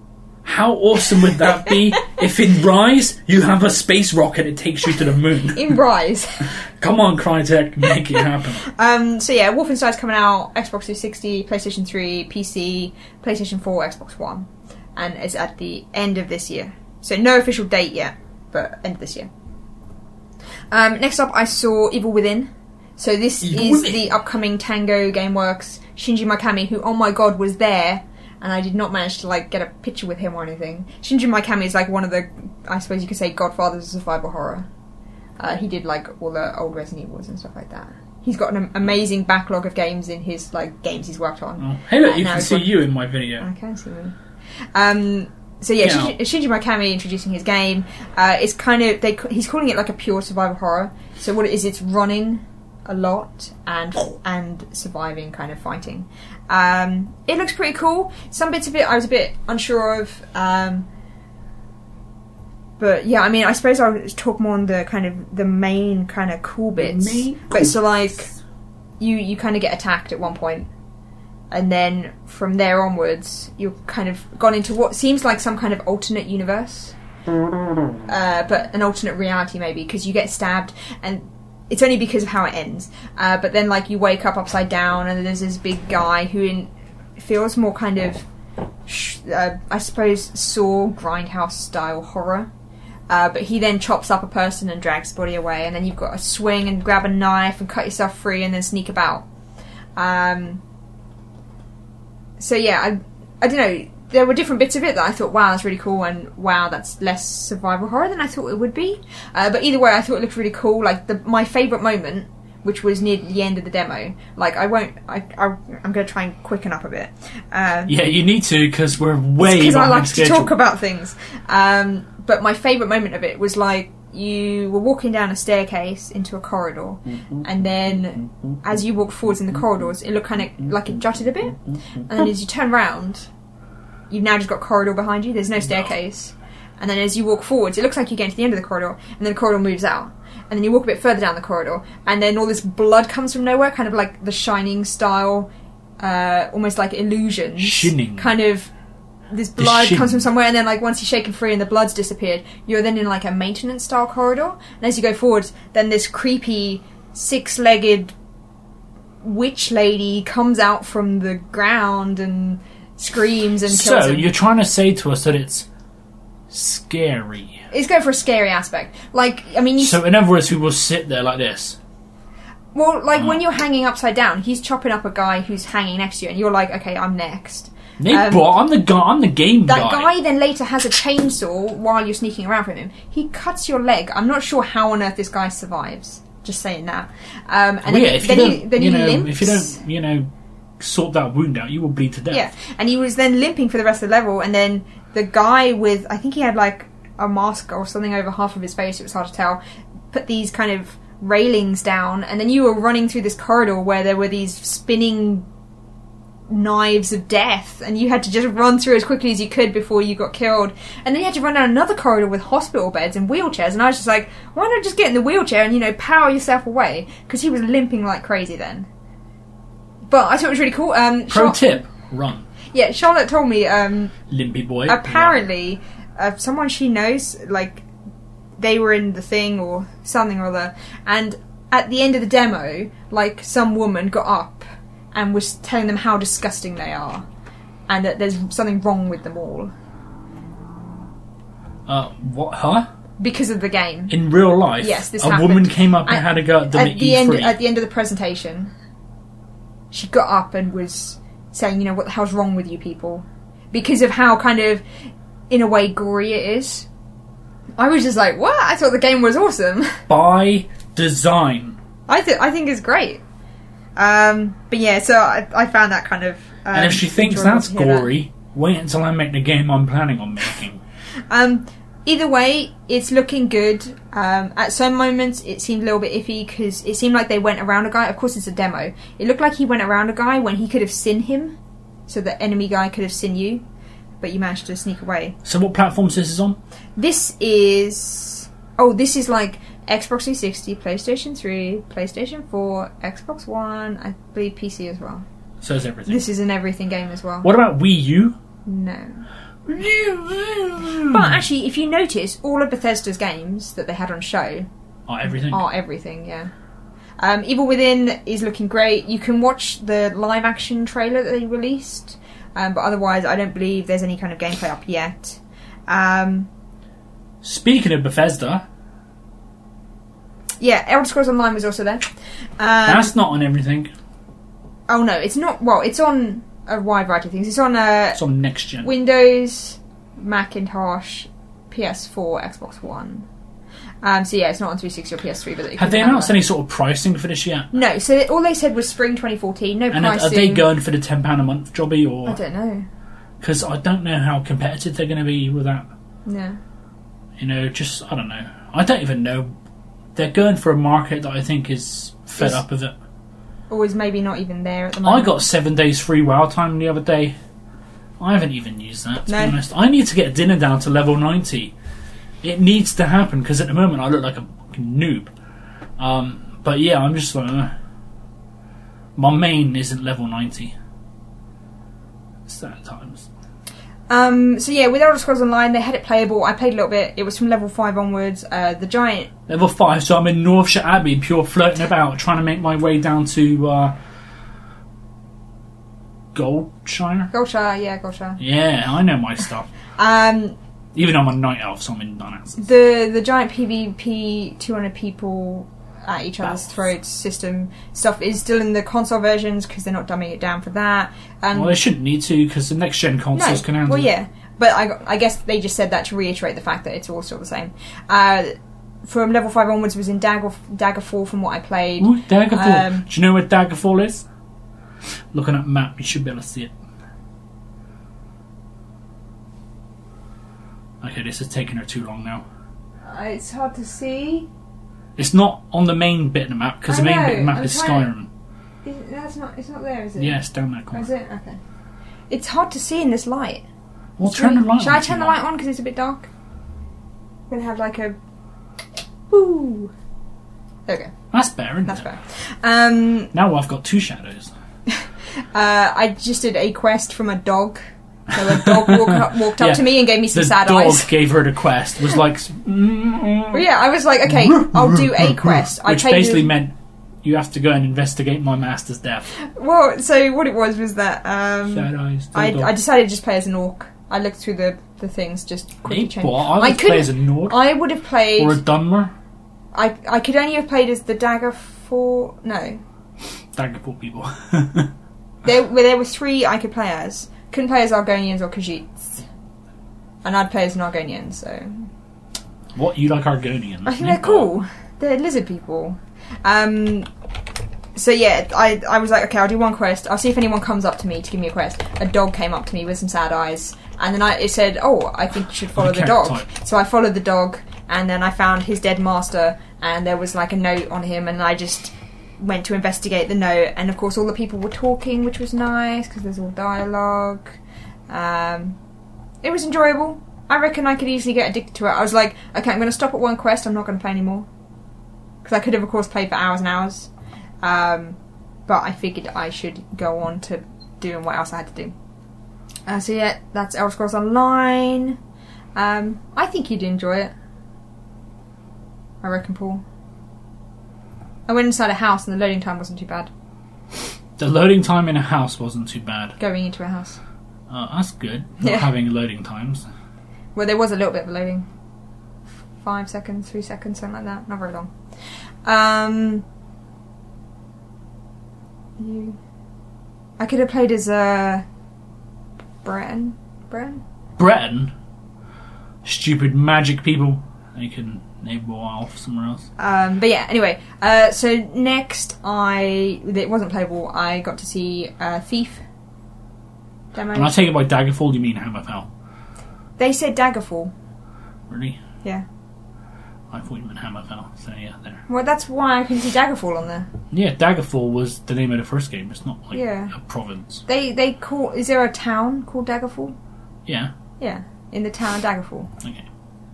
How awesome would that be if in Rise you have a space rocket that takes you to the moon? In Rise. Come on, Crytek, make it happen. So yeah, Wolfenstein's coming out, Xbox 360, PlayStation 3, PC, PlayStation 4, Xbox One. And it's at the end of this year. So no official date yet, but end of this year. Next up, I saw Evil Within. So this is the upcoming Tango Gameworks Shinji Mikami, who, oh my god, was there, and I did not manage to like get a picture with him or anything. Shinji Mikami is like one of the, I suppose you could say, godfathers of survival horror. He did like all the old Resident Evils and stuff like that. He's got an amazing backlog of games in his like games he's worked on. Oh. Hey look, you can see you in my video. I can see me. So yeah, Shinji Mikami introducing his game. It's kind of he's calling it like a pure survival horror. So what it is, it's running a lot and surviving, kind of fighting. It looks pretty cool. Some bits of it I was a bit unsure of. But yeah, I mean, I suppose I'll talk more on the kind of the main kind of cool bits. But so like, you kind of get attacked at one point, and then from there onwards, you've kind of gone into what seems like some kind of alternate universe, but an alternate reality maybe, because you get stabbed, and it's only because of how it ends. But then like you wake up upside down, and there's this big guy who feels more kind of, I suppose, Saw Grindhouse style horror. But he then chops up a person and drags the body away, and then you've got to swing and grab a knife and cut yourself free and then sneak about. So yeah, I don't know, there were different bits of it that I thought, wow, that's really cool, and wow, that's less survival horror than I thought it would be. But either way, I thought it looked really cool. Like my favourite moment, which was near the end of the demo, like I'm going to try and quicken up a bit. Yeah, you need to, because we're way because I like schedule. to talk about things. But my favourite moment of it was like you were walking down a staircase into a corridor, and then as you walk forwards in the corridors, it looked kind of like it jutted a bit, and then as you turn round, you've now just got corridor behind you. There's no staircase, and then as you walk forwards, it looks like you're getting to the end of the corridor, and then the corridor moves out, and then you walk a bit further down the corridor, and then all this blood comes from nowhere, kind of like the Shining style, almost like illusions. Shining. Kind of. This blood comes from somewhere, and then like once you're shaken free and the blood's disappeared, you're then in like a maintenance style corridor, and as you go forward, then this creepy 6-legged witch lady comes out from the ground and screams and kills him. You're trying to say to us that it's scary. It's going for a scary aspect. Like, I mean, so in other words, we will sit there like this. Well, like when you're hanging upside down, he's chopping up a guy who's hanging next to you, and you're like, okay, I'm next. I'm the guy. I'm the game guy. That guy then later has a chainsaw while you're sneaking around from him. He cuts your leg. I'm not sure how on earth this guy survives. Just saying that. And if you don't, sort that wound out, you will bleed to death. Yeah, and he was then limping for the rest of the level. And then the guy with, I think he had like a mask or something over half of his face. It was hard to tell. Put these kind of railings down, and then you were running through this corridor where there were these spinning knives of death, and you had to just run through as quickly as you could before you got killed. And then you had to run down another corridor with hospital beds and wheelchairs, and I was just like, why not just get in the wheelchair and power yourself away, because he was limping like crazy then. But I thought it was really cool. Pro tip, run. Yeah, Charlotte told me limpy boy, apparently someone she knows, like, they were in the thing or something or other, and at the end of the demo, like, some woman got up and was telling them how disgusting they are, and that there's something wrong with them all. What? Huh? Because of the game. In real life? Yes, this happened. A woman came up and had a go at them at E3. At the end of the presentation, she got up and was saying, what the hell's wrong with you people? Because of how kind of, in a way, gory it is. I was just like, what? I thought the game was awesome. By design. I think it's great. But yeah, so I found that kind of... and if she thinks that's gory, wait until I make the game I'm planning on making. Either way, it's looking good. At some moments, it seemed a little bit iffy, because it seemed like they went around a guy. Of course, it's a demo. It looked like he went around a guy when he could have seen him, so the enemy guy could have seen you, but you managed to sneak away. So what platforms this is on? This is like Xbox 360, PlayStation 3, PlayStation 4, Xbox One, I believe PC as well. So is everything. This is an everything game as well. What about Wii U? No. But actually, if you notice, all of Bethesda's games that they had on show everything. are everything, yeah. Evil Within is looking great. You can watch the live action trailer that they released, but otherwise I don't believe there's any kind of gameplay up yet. Speaking of Bethesda, yeah, Elder Scrolls Online was also there. that's not on everything. Oh no, it's not. Well, it's on a wide variety of things. It's on It's on next gen. Windows, Macintosh, PS4, Xbox One. So yeah, it's not on 360 or PS3. But Have they announced any sort of pricing for this yet? No. So all they said was spring 2014. No And pricing. are they going for the £10 a month jobby, or? I don't know. Because I don't know how competitive they're going to be with that. Yeah. You know, just I don't know. I don't even know. They're going for a market that I think is fed up with it. Or is maybe not even there at the moment. I got 7 days free WoW time the other day. I haven't even used that, to be honest. I need to get dinner down to level 90. It needs to happen, because at the moment I look like a fucking noob. But yeah, I'm just like... my main isn't level 90. Sad times. So yeah, with Elder Scrolls Online, they had it playable. I played a little bit. It was from level 5 onwards. The giant... Level 5, so I'm in Northshire Abbey, pure floating about, trying to make my way down to... Goldshire? Goldshire. Yeah, I know my stuff. Even though I'm a night elf, so I'm in Dynaxis. The giant PvP 200 people at each other's throats system stuff is still in the console versions because they're not dumbing it down for that. Well, they shouldn't need to, because the next gen consoles can handle it. Well, yeah, but I guess they just said that to reiterate the fact that it's all still the same. From level 5 onwards was in Daggerfall from what I played. Ooh, Daggerfall. Do you know where Daggerfall is? Looking at map, you should be able to see it. Okay, this is taking her too long now. It's hard to see. It's not on the main bit of the map, because the main bit of the map is Skyrim. It's not there, is it? Yeah, it's down that corner. Is it? Okay. It's hard to see in this light. Well, turn the light on. Should I turn the light on because it's a bit dark? I'm going to have like a... Woo! There we go. That's better, isn't That's it? better. Now I've got 2 shadows. I just did a quest from a dog. So a dog walked up to me and gave me some sad eyes. The dog gave her the quest. Was like... Well, yeah, I was like, okay, I'll do a quest. Which basically meant you have to go and investigate my master's death. Well, so what it was that... sad eyes. I decided to just play as an orc. I looked through the things, just quickly changed. I would play as a Nord. I would have played... Or a Dunmer. I could only have played as the Daggerfall... No. Daggerfall people. There were 3 I could play as. Couldn't play as Argonians or Khajiits. And I'd play as an Argonian, so... What? You like Argonians? I think they're cool. They're lizard people. So yeah, I was like, okay, I'll do one quest. I'll see if anyone comes up to me to give me a quest. A dog came up to me with some sad eyes. And then it said, oh, I think you should follow the dog. Type. So I followed the dog, and then I found his dead master, and there was like a note on him, and I just... went to investigate the note, and of course all the people were talking, which was nice because there's all dialogue. It was enjoyable. I reckon I could easily get addicted to it. I was like, okay, I'm going to stop at one quest, I'm not going to play anymore, because I could have of course played for hours and hours, but I figured I should go on to doing what else I had to do. So yeah, that's Elder Scrolls Online. I think you'd enjoy it, I reckon, Paul. I went inside a house and the loading time wasn't too bad. The loading time in a house wasn't too bad. Going into a house. That's good. Not having loading times. Well, there was a little bit of loading. 5 seconds, 3 seconds, something like that. Not very long. I could have played as Breton? Breton? Stupid magic people. They can neighbour off somewhere else. But yeah, anyway. So next, it wasn't playable. I got to see Thief demo. And I take it by Daggerfall, you mean Hammerfell? They said Daggerfall. Really? Yeah. I thought you meant Hammerfell, so yeah, there. Well, that's why I can see Daggerfall on there. Yeah, Daggerfall was the name of the first game. It's not like a province. They call... Is there a town called Daggerfall? Yeah. Yeah, in the town of Daggerfall. Okay.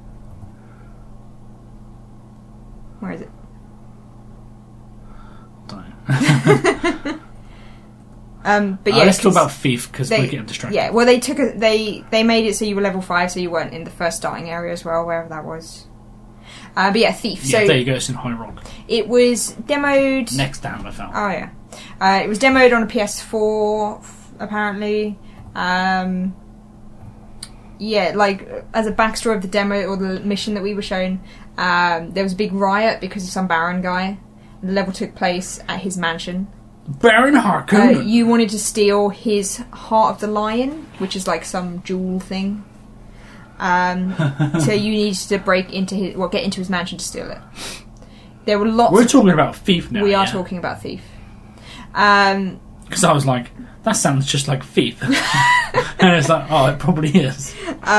Where is it? Don't know. But yeah, let's talk 'cause about Thief because we're getting distracted. Yeah, well, they made it so you were level 5, so you weren't in the first starting area as well, wherever that was. But yeah, Thief. Yeah, so there you go. It's in High Rock. it was demoed. Next down, I found. Oh yeah, it was demoed on a PS4 apparently. Yeah, like as a backstory of the demo or the mission that we were shown, there was a big riot because of some Baron guy. The level took place at his mansion. Baron Harkonnen. You wanted to steal his Heart of the Lion, which is like some jewel thing. So you needed to get into his mansion to steal it. There were lots. We're talking about Thief now. We are talking about Thief. Because I was like, that sounds just like Thief. And it's like, oh, it probably is.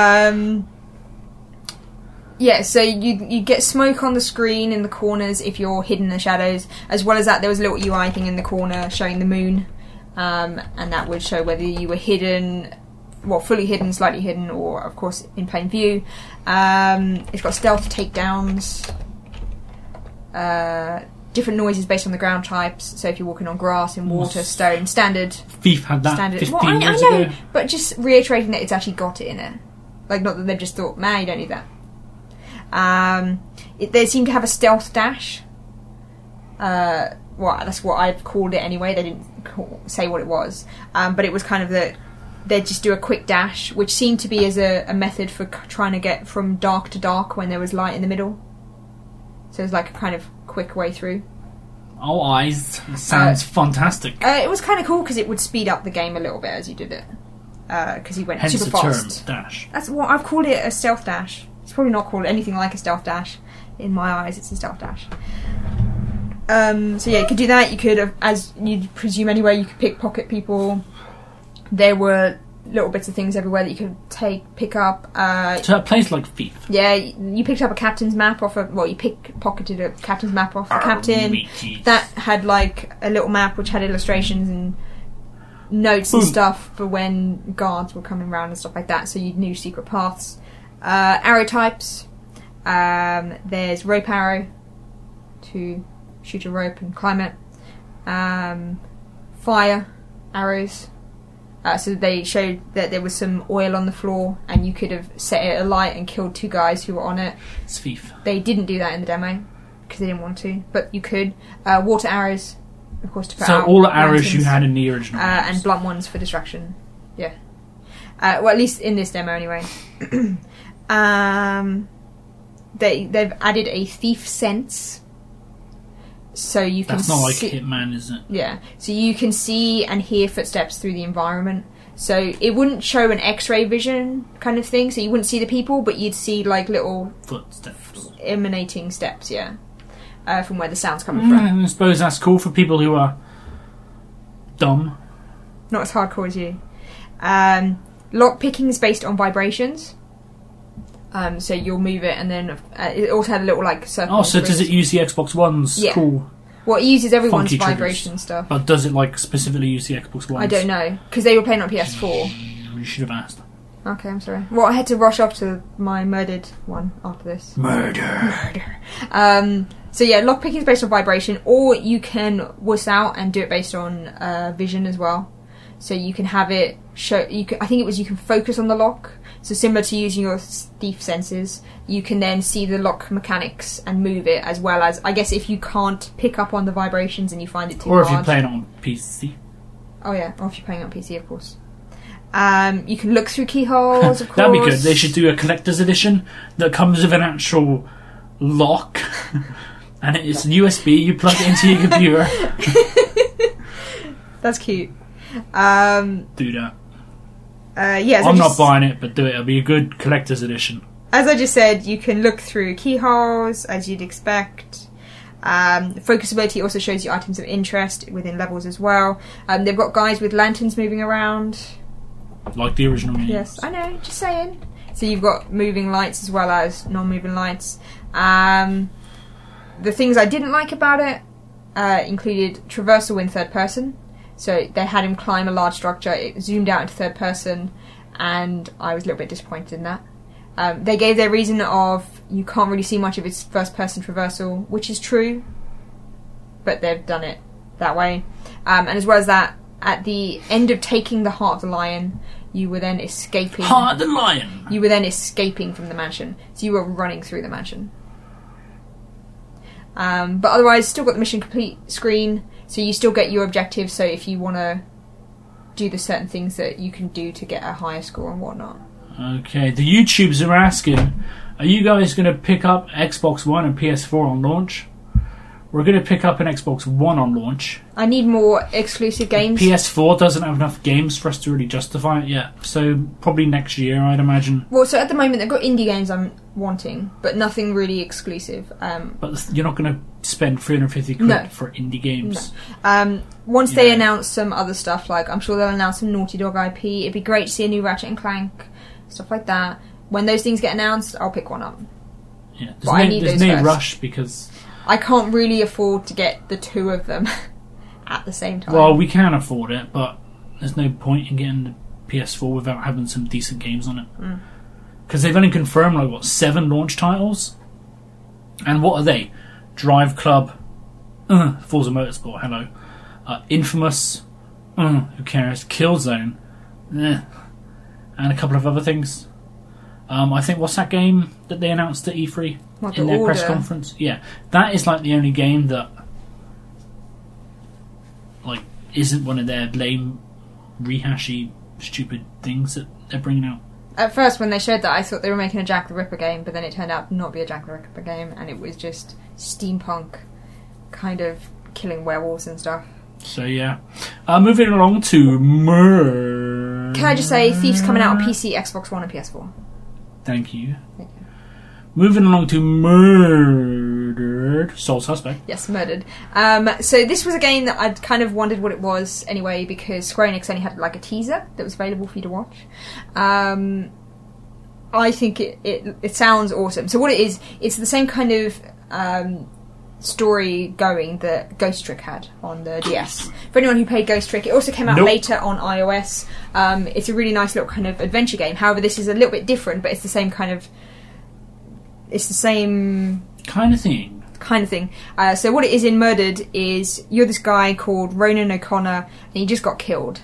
Yeah, so you get smoke on the screen in the corners if you're hidden in the shadows. As well as that, there was a little UI thing in the corner showing the moon. And that would show whether you were hidden, well, fully hidden, slightly hidden, or, of course, in plain view. It's got stealth takedowns. Different noises based on the ground types. So if you're walking on grass, in water, stone, standard. Thief had that standard. 15 years I know, ago. but just reiterating that it's actually got it in it. Like, not that they've just thought, man, you don't need that. They seem to have a stealth dash. Well, that's what I've called it anyway. They didn't say what it was. But it was kind of that they'd just do a quick dash, which seemed to be as a method for trying to get from dark to dark when there was light in the middle. So it was like a kind of quick way through. Oh, eyes. Sounds fantastic. It was kind of cool because it would speed up the game a little bit as you did it. Because he went Hence super the fast. term, dash. That's what I've called it, a stealth dash. It's probably not called anything like a stealth dash. In my eyes, it's a stealth dash. So yeah, you could do that. You could, as you'd presume anyway, you could pickpocket people. There were little bits of things everywhere that you could pick up. So it plays like Thief. Yeah, you picked up a captain's map off you pickpocketed a captain's map off the captain. Matey. That had like a little map which had illustrations and notes and stuff for when guards were coming around and stuff like that, so you knew secret paths. Arrow types. There's rope arrow to shoot a rope and climb it. Fire arrows. So they showed that there was some oil on the floor and you could have set it alight and killed 2 guys who were on it. It's Thief. They didn't do that in the demo because they didn't want to, but you could. Water arrows, of course, to put out So all the arrows lanterns, you had in the original and blunt ones for distraction. Yeah. Well, at least in this demo anyway. They've added a thief sense. So you can That's not like Hitman, is it? Yeah. So you can see and hear footsteps through the environment. So it wouldn't show an X-ray vision kind of thing. So you wouldn't see the people, but you'd see like little Footsteps. emanating steps, yeah. From where the sound's coming from. I suppose that's cool for people who are dumb. Not as hardcore as you. Lock picking is based on vibrations. So you'll move it, and then it also had a little like circle. Oh, so does it use the Xbox One's Yeah. cool? Well, it uses everyone's funky triggers? vibration stuff. But does it like specifically use the Xbox One? I don't know because they were playing on PS4. You should have asked. Okay, I'm sorry. Well, I had to rush off to my murdered one after this. Murder. So yeah, lockpicking is based on vibration, or you can wuss out and do it based on vision as well. So you can have it show. I think it was you can focus on the lock. So similar to using your thief senses, you can then see the lock mechanics and move it, as well as, I guess, if you can't pick up on the vibrations and you find it too Or hard. if you're playing it on PC. Oh yeah, or if you're playing on PC, of course. You can look through keyholes, of course. That'd be good. They should do a collector's edition that comes with an actual lock. And it's USB, you plug it into your computer. That's cute. Do that. Yeah, I'm not buying it, but do it. It'll be a good collector's edition. As I just said, you can look through keyholes, as you'd expect. Focusability also shows you items of interest within levels as well. They've got guys with lanterns moving around. Like the original game. Yes, I know, just saying. So you've got moving lights as well as non-moving lights. The things I didn't like about it included traversal in third person. So they had him climb a large structure, it zoomed out into third person, and I was a little bit disappointed in that. They gave their reason of you can't really see much of its first person traversal, which is true, but they've done it that way. And as well as that, at the end of taking the Heart of the Lion, you were then escaping. Heart of the Lion! You were then escaping from the mansion. So you were running through the mansion. But otherwise, still got the mission complete screen, so you still get your objectives, so if you want to do the certain things that you can do to get a higher score and whatnot. Okay, the YouTubers are asking, are you guys going to pick up Xbox One and PS4 on launch? We're going to pick up an Xbox One on launch. I need more exclusive games. PS4 doesn't have enough games for us to really justify it yet, so probably next year, I'd imagine. Well, so at the moment they've got indie games I'm wanting, but nothing really exclusive. But you're not going to spend 350 quid No. for indie games. No. Once they announce some other stuff, like I'm sure they'll announce some Naughty Dog IP, it'd be great to see a new Ratchet and Clank, stuff like that. When those things get announced, I'll pick one up. Yeah, But I need there's those no first. rush because... I can't really afford to get the two of them at the same time. Well, we can afford it, but there's no point in getting the PS4 without having some decent games on it. Because they've only confirmed, 7 launch titles? And what are they? Drive Club, Forza Motorsport, hello. Infamous, who cares? Killzone, and a couple of other things. I think, what's that game that they announced at E3 What, in The their press Order? conference? Yeah, that is the only game that isn't one of their lame, rehashy, stupid things that they're bringing out. At first, when they showed that, I thought they were making a Jack the Ripper game, but then it turned out to not be a Jack the Ripper game, and it was just steampunk, kind of killing werewolves and stuff. So yeah, moving along to Can I just say, Thief's coming out on PC, Xbox One, and PS4. Thank you. Thank you. Moving along to Murdered Sole Suspect. Yes, Murdered. So this was a game that I'd kind of wondered what it was anyway, because Square Enix only had a teaser that was available for you to watch. I think it sounds awesome. So what it is, it's the same kind of story going that Ghost Trick had on the DS. For anyone who played Ghost Trick, it also came out later on iOS. It's a really nice little kind of adventure game. However, this is a little bit different, but it's the same kind of... It's the same... Kind of thing. So what it is in Murdered is you're this guy called Ronan O'Connor, and he just got killed.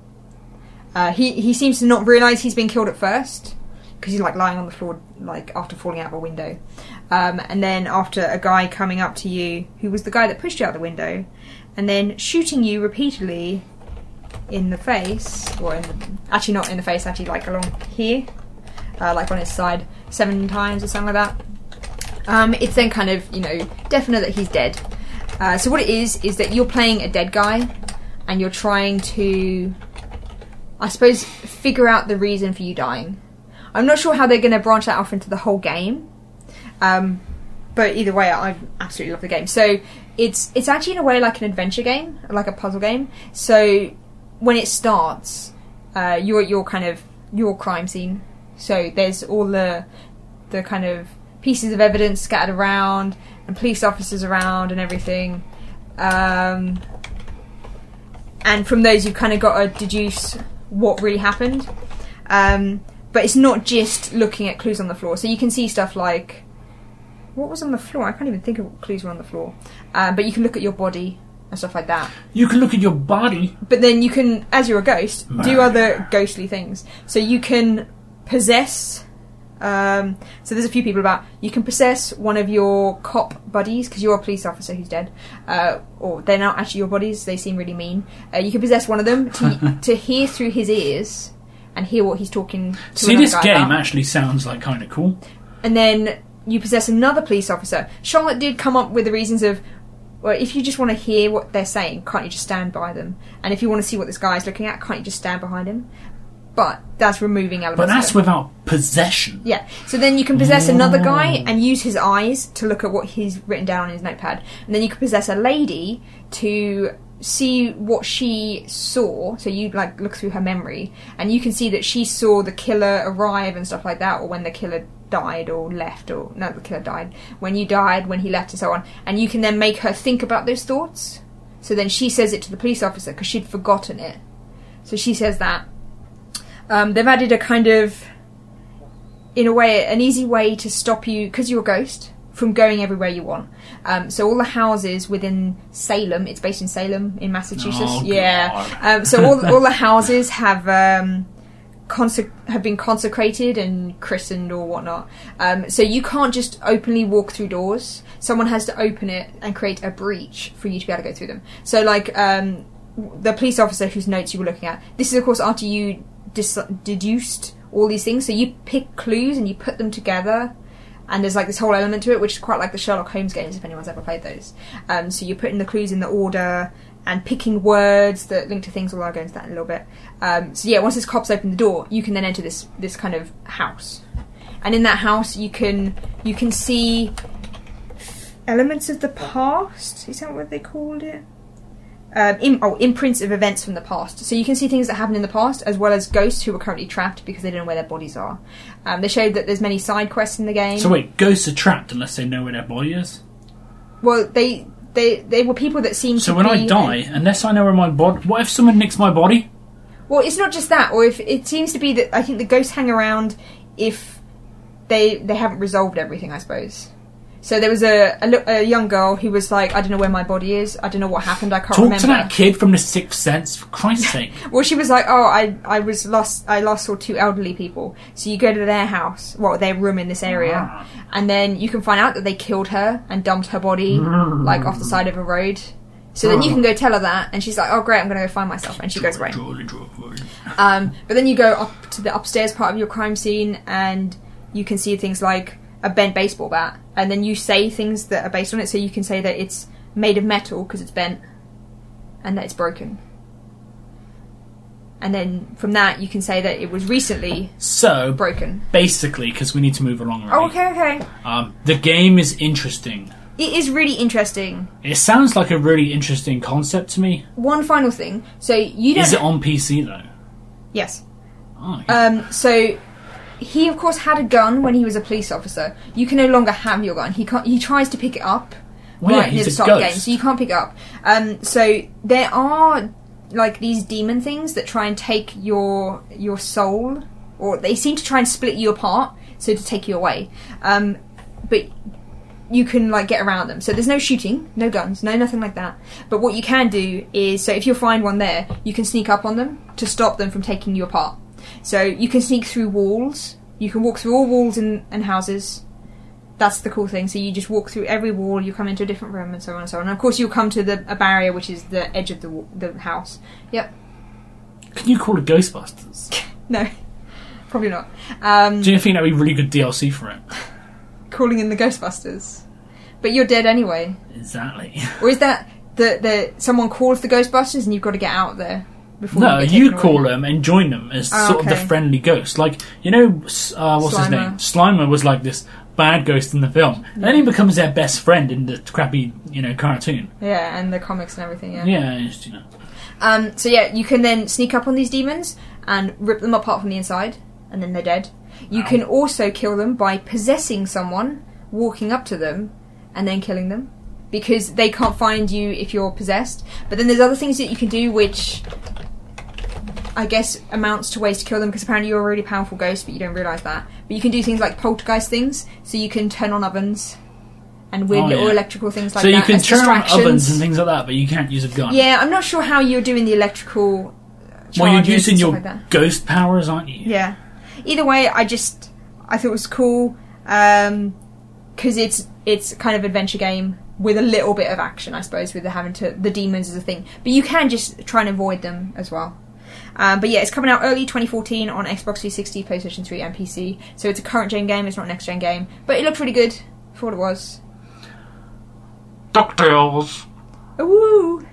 He seems to not realise he's been killed at first, because he's lying on the floor after falling out of a window. And then after a guy coming up to you, who was the guy that pushed you out the window, and then shooting you repeatedly in the face, actually not in the face, actually along here, on his side, 7 times or something like that. It's then kind of, definite that he's dead. So what it is that you're playing a dead guy, and you're trying to, I suppose, figure out the reason for you dying. I'm not sure how they're going to branch that off into the whole game, but either way, I absolutely love the game. So it's actually in a way like an adventure game, like a puzzle game. So when it starts, you're at your crime scene. So there's all the kind of pieces of evidence scattered around, and police officers around and everything. And from those, you've kind of got to deduce what really happened. But it's not just looking at clues on the floor. So you can see stuff like... What was on the floor? I can't even think of what clues were on the floor. But you can look at your body and stuff like that. You can look at your body? But then you can, as you're a ghost, do other ghostly things. So you can possess... so there's a few people about. You can possess one of your cop buddies, because you're a police officer who's dead. Or they're not actually your buddies, they seem really mean. You can possess one of them to hear through his ears and hear what he's talking to. See, this game about. actually sounds kind of cool. And then you possess another police officer. Charlotte did come up with the reasons of, well, if you just want to hear what they're saying, can't you just stand by them? And if you want to see what this guy's looking at, can't you just stand behind him? But that's removing elements. But that's of it. without possession. Yeah. So then you can possess another guy and use his eyes to look at what he's written down on his notepad. And then you can possess a lady to see what she saw. So you look through her memory, and you can see that she saw the killer arrive and stuff like that, or when the killer died or left, or no, the killer died, when you died, when he left, and so on. And you can then make her think about those thoughts. So then she says it to the police officer because she'd forgotten it. So she says that. They've added a kind of, in a way, an easy way to stop you, because you're a ghost, from going everywhere you want. So all the houses within Salem, it's based in Salem in Massachusetts. Oh, yeah. So all the houses have been consecrated and christened or whatnot. So you can't just openly walk through doors. Someone has to open it and create a breach for you to be able to go through them. So like the police officer whose notes you were looking at, this is of course after you deduced all these things. So you pick clues and you put them together. And there's like this whole element to it, which is quite like the Sherlock Holmes games, if anyone's ever played those. So you're putting the clues in the order and picking words that link to things, although I'll go into that in a little bit. So yeah, once this cops open the door, you can then enter this kind of house. And in that house, you can see elements of the past. Is that what they called it? Imprints of events from the past. So you can see things that happened in the past, as well as ghosts who are currently trapped because they don't know where their bodies are. They showed that there's many side quests in the game. So wait, ghosts are trapped unless they know where their body is? Well, they were people that seemed to be... So when I die, unless I know where my body... What if someone nicks my body? Well, it's not just that, or if it seems to be that I think the ghosts hang around if they haven't resolved everything, I suppose. So there was a young girl who was like, I don't know where my body is, I don't know what happened, I can't remember. Talk to that kid from The Sixth Sense, for Christ's sake. Well, she was like, oh, I last saw two elderly people. So you go to their house, their room in this area, and then you can find out that they killed her and dumped her body, like, off the side of a road. So then you can go tell her that, and she's like, oh great, I'm going to go find myself, and she goes away. But then you go up to the upstairs part of your crime scene, and you can see things like a bent baseball bat, and then you say things that are based on it, so you can say that it's made of metal because it's bent, and that it's broken. And then from that, you can say that it was recently broken. Basically, because we need to move along. Right? Oh, okay. The game is interesting. It is really interesting. It sounds like a really interesting concept to me. One final thing. So you don't... Is it on PC, though? Yes. Oh, yeah. So... He, of course, had a gun when he was a police officer. You can no longer have your gun. He tries to pick it up near the start of the game, so you can't pick it up. So there are like these demon things that try and take your soul, or they seem to try and split you apart, so to take you away. But you can like get around them. So there's no shooting, no guns, no nothing like that. But what you can do is, so if you find one there, you can sneak up on them to stop them from taking you apart. So you can sneak through walls. You can walk through all walls and houses. That's the cool thing. So you just walk through every wall, you come into a different room, and so on and so on. And of course you'll come to a barrier, which is the edge of the house. Yep. Can you call it Ghostbusters? No, probably not. Do you think that would be really good DLC for it? Calling in the Ghostbusters. But you're dead anyway. Exactly. Or is that the someone calls the Ghostbusters and you've got to get out there? No, you call them and join them as sort of the friendly ghost. Like, you know, what's his name? Slimer was like this bad ghost in the film. Yeah. Then he becomes their best friend in the crappy, cartoon. Yeah, and the comics and everything, yeah. Yeah, So yeah, you can then sneak up on these demons and rip them apart from the inside, and then they're dead. You can also kill them by possessing someone, walking up to them, and then killing them. Because they can't find you if you're possessed. But then there's other things that you can do which... I guess amounts to ways to kill them, because apparently you're a really powerful ghost, but you don't realise that. But you can do things like poltergeist things, so you can turn on ovens and weird little electrical things like that. So you can turn on ovens and things like that, but you can't use a gun. Yeah, I'm not sure how you're doing the electrical charges. Well, you're using your like ghost powers, aren't you? Yeah. Either way, I thought it was cool, because it's kind of adventure game with a little bit of action, I suppose, with the demons as a thing. But you can just try and avoid them as well. But yeah, it's coming out early 2014 on Xbox 360, PlayStation 3 and PC. So it's a current-gen game, it's not a next-gen game. But it looked really good for what it was. DuckTales! Ooh!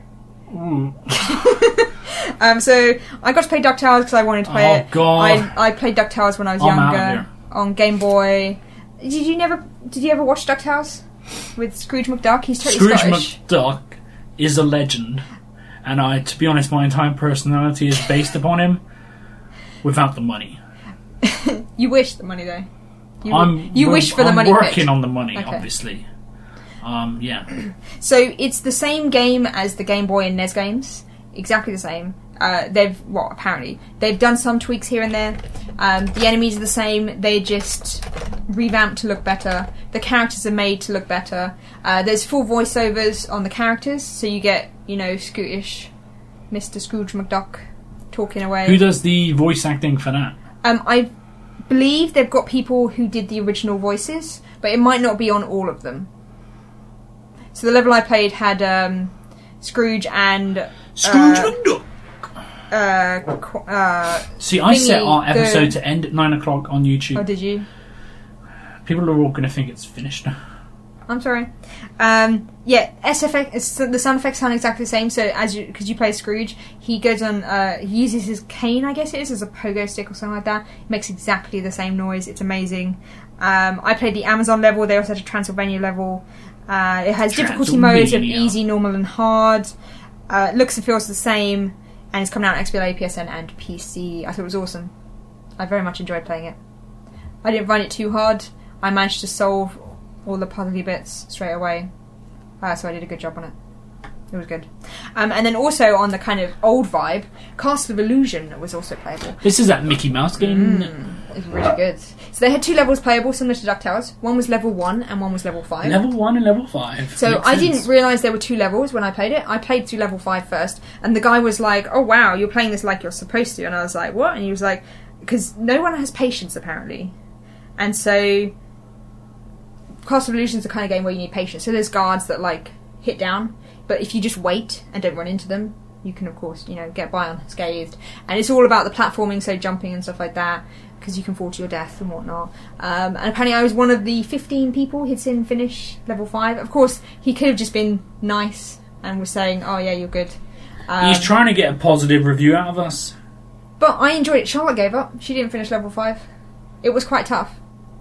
So I got to play DuckTales because I wanted to play it. Oh, God. I played DuckTales when I was younger. On Game Boy. Did you ever watch DuckTales? With Scrooge McDuck? He's totally Scottish. Scrooge McDuck is a legend. And to be honest, my entire personality is based upon him without the money. You wish the money, though. You wish for the money. I'm working on the money, obviously. Yeah. So it's the same game as the Game Boy and NES games. Exactly the same. Apparently. They've done some tweaks here and there. The enemies are the same. They just revamped to look better. The characters are made to look better. There's full voiceovers on the characters, so you get, Scootish Mr. Scrooge McDuck talking away. Who does the voice acting for that? I believe they've got people who did the original voices, but it might not be on all of them. So the level I played had Scrooge and Scrooge McDuck. See, I set our episode to end at 9 o'clock on YouTube. Oh, did you? People are all going to think it's finished. I'm sorry. SFX. The sound effects sound exactly the same. So because you play Scrooge, he goes on. He uses his cane, I guess it is, as a pogo stick or something like that. It makes exactly the same noise. It's amazing. I played the Amazon level. They also had a Transylvania level. It has difficulty modes of easy, normal, and hard. Looks and feels the same, and it's coming out on XBLA, PSN, and PC. I thought it was awesome. I very much enjoyed playing it. I didn't find it too hard. I managed to solve all the puzzly bits straight away, so I did a good job on it. It was good. And then also on the kind of old vibe, Castle of Illusion was also playable. This is that Mickey Mouse game. It's really good. So they had 2 levels playable, similar to DuckTales. One was level 1 and one was level 5. Level 1 and level 5. So I didn't realise there were 2 levels when I played it. I played through level 5 first, and the guy was like, "Oh wow, you're playing this like you're supposed to," and I was like, "What?" And he was like, "Because no one has patience apparently," and so Castle of Illusion is the kind of game where you need patience. So there's guards that hit down, but if you just wait and don't run into them, you can of course get by unscathed. And it's all about the platforming, so jumping and stuff like that, because you can fall to your death and whatnot. And apparently I was one of the 15 people he'd seen finish level 5. Of course, he could have just been nice and was saying, "Oh yeah, you're good." He's trying to get a positive review out of us. But I enjoyed it. Charlotte gave up. She didn't finish level 5. It was quite tough.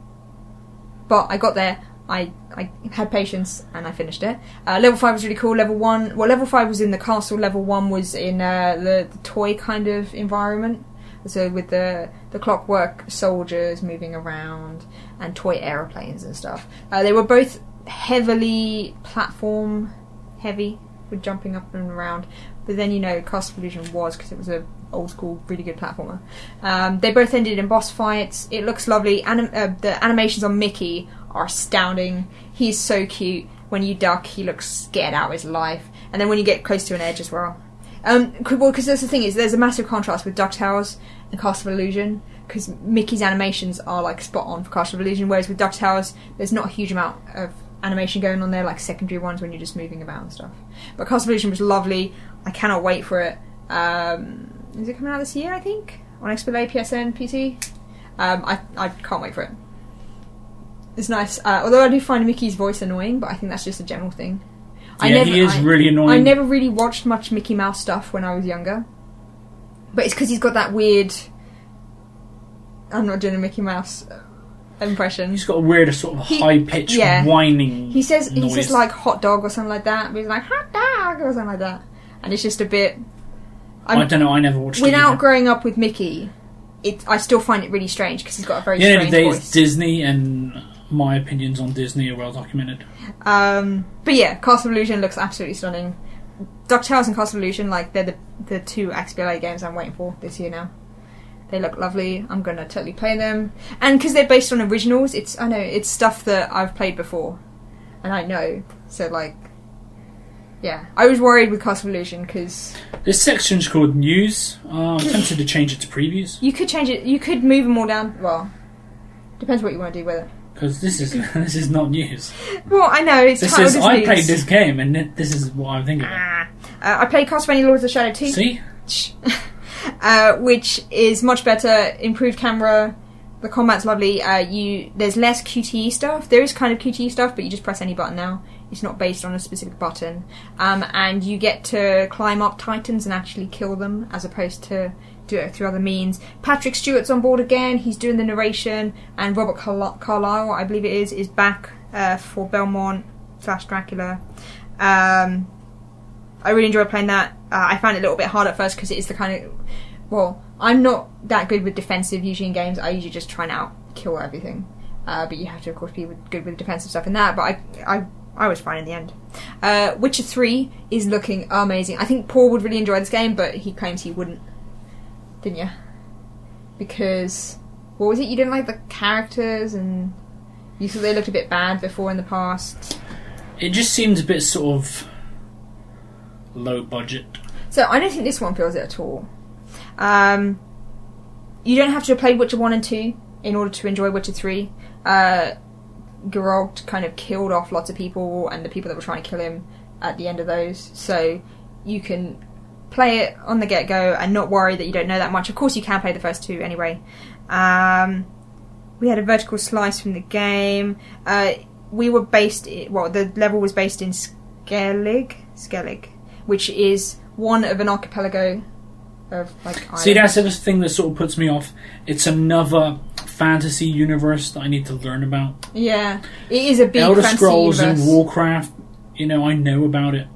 But I got there. I had patience and I finished it. Level 5 was really cool. Level 5 was in the castle. Level 1 was in the toy kind of environment. So with the clockwork soldiers moving around and toy aeroplanes and stuff. They were both heavily platform heavy with jumping up and around. But then Castle of Illusion was, because it was a old school, really good platformer. They both ended in boss fights. It looks lovely. The animations on Mickey are astounding. He's so cute. When you duck, he looks scared out of his life. And then when you get close to an edge as well. Because that's the thing is, there's a massive contrast with DuckTales and Castle of Illusion. Because Mickey's animations are spot on for Castle of Illusion, whereas with DuckTales, there's not a huge amount of animation going on there, like secondary ones when you're just moving about and stuff. But Castle of Illusion was lovely. I cannot wait for it. Is it coming out this year, I think? On XBLA, PSN, PC? I can't wait for it. It's nice. Although I do find Mickey's voice annoying, but I think that's just a general thing. He is really annoying. I never really watched much Mickey Mouse stuff when I was younger. But it's because he's got that weird... I'm not doing a Mickey Mouse impression. He's got a weird sort of high-pitched whining He says noise. hot dog or something like that, but he's like, hot dog or something like that. And it's just a bit... I don't know, I never watched it. Without growing up with Mickey, I still find it really strange, because he's got a very strange voice. It's Disney, and my opinions on Disney are well documented. But yeah, Castle of Illusion looks absolutely stunning. DuckTales and Castle of Illusion, they're the 2 XBLA games I'm waiting for this year now. They look lovely. I'm going to totally play them. And because they're based on originals, it's stuff that I've played before. And I know. So, yeah. I was worried with Castle of Illusion because... This section's called News. I'm tempted to change it to Previews. You could change it. You could move them all down. Well, depends what you want to do with it. Because this is not news. Well, I know. It's titled as news. I played this game, and this is what I'm thinking of. I played Castlevania Lords of Shadow 2. See? Which is much better, improved camera, the combat's lovely. There's less QTE stuff. There is kind of QTE stuff, but you just press any button now. It's not based on a specific button. And you get to climb up titans and actually kill them, as opposed to do it through other means. Patrick Stewart's on board again. He's doing the narration, and Robert Carlyle, I believe it is back for Belmont / Dracula. I really enjoyed playing that. I found it a little bit hard at first because it is the kind of... Well, I'm not that good with defensive usually in games. I usually just try and out-kill everything. But you have to, of course, be good with defensive stuff in that. But I was fine in the end. Witcher 3 is looking amazing. I think Paul would really enjoy this game, but he claims he wouldn't. Didn't you? Because... What was it? You didn't like the characters and... You thought they looked a bit bad before in the past? It just seemed a bit sort of low budget. So I don't think this one feels it at all. You don't have to play Witcher 1 and 2 in order to enjoy Witcher 3. Geralt kind of killed off lots of people, and the people that were trying to kill him at the end of those. So you can play it on the get-go and not worry that you don't know that much. Of course you can play the first two anyway. We had a vertical slice from the game. We were based... the level was based in Skellig, which is one of an archipelago of, like, islands. See, that's the thing that sort of puts me off. It's another fantasy universe that I need to learn about. Yeah, it is a big Elder fantasy Scrolls universe. and Warcraft, I know about it.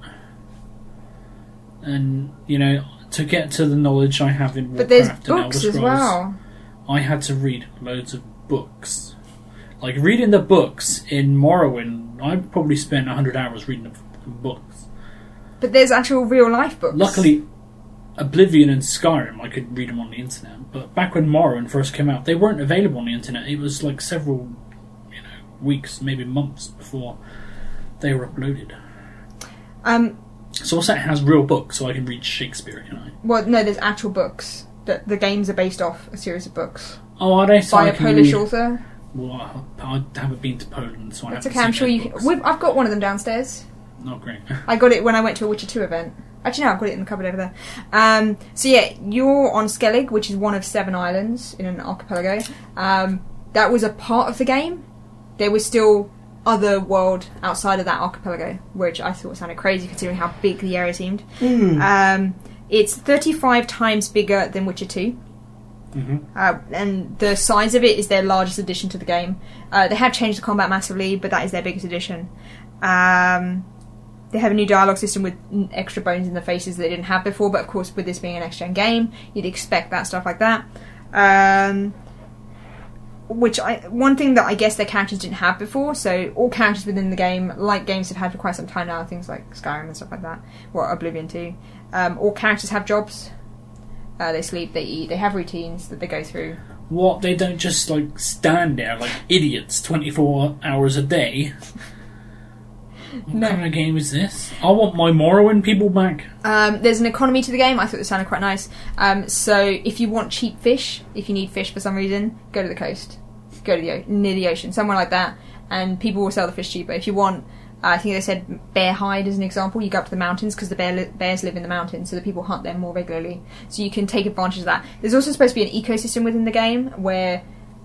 And, to get to the knowledge I have in Warcraft But there's and Elder books Scrolls, as well. I had to read loads of books. Like, reading the books in Morrowind, I probably spent 100 hours reading the books. But there's actual real-life books. Luckily, Oblivion and Skyrim, I could read them on the internet. But back when Morrowind first came out, they weren't available on the internet. It was like several, weeks, maybe months before they were uploaded. So it has real books, so I can read Shakespeare, Well, no, there's actual books. The games are based off a series of books. Oh, are they? So by I a can Polish read... author. Well, I haven't been to Poland, so That's I okay, haven't I'm seen sure those you books. can... I've got one of them downstairs. Oh, great. I got it when I went to a Witcher 2 event. Actually, no, I've got it in the cupboard over there. So yeah, you're on Skellig, which is one of 7 islands in an archipelago. That was a part of the game. There was still other world outside of that archipelago, which I thought sounded crazy considering how big the area seemed. It's 35 times bigger than Witcher 2. Mm-hmm. And the size of it is their largest addition to the game. They have changed the combat massively, but that is their biggest addition. They have a new dialogue system with extra bones in the faces that they didn't have before, but of course with this being an next-gen game, you'd expect that stuff like that. One thing that I guess their characters didn't have before, so all characters within the game, like games have had for quite some time now, things like Skyrim and stuff like that, or Oblivion too, all characters have jobs. They sleep, they eat, they have routines that they go through. What, they don't just stand there like idiots 24 hours a day? What kind of game is this? I want my Morrowind people back. There's an economy to the game. I thought this sounded quite nice. So if you want cheap fish, if you need fish for some reason, go to the coast. Go to near the ocean, somewhere like that, and people will sell the fish cheaper. If you want, I think they said bear hide as an example, you go up to the mountains because the bears live in the mountains, so the people hunt them more regularly. So you can take advantage of that. There's also supposed to be an ecosystem within the game where,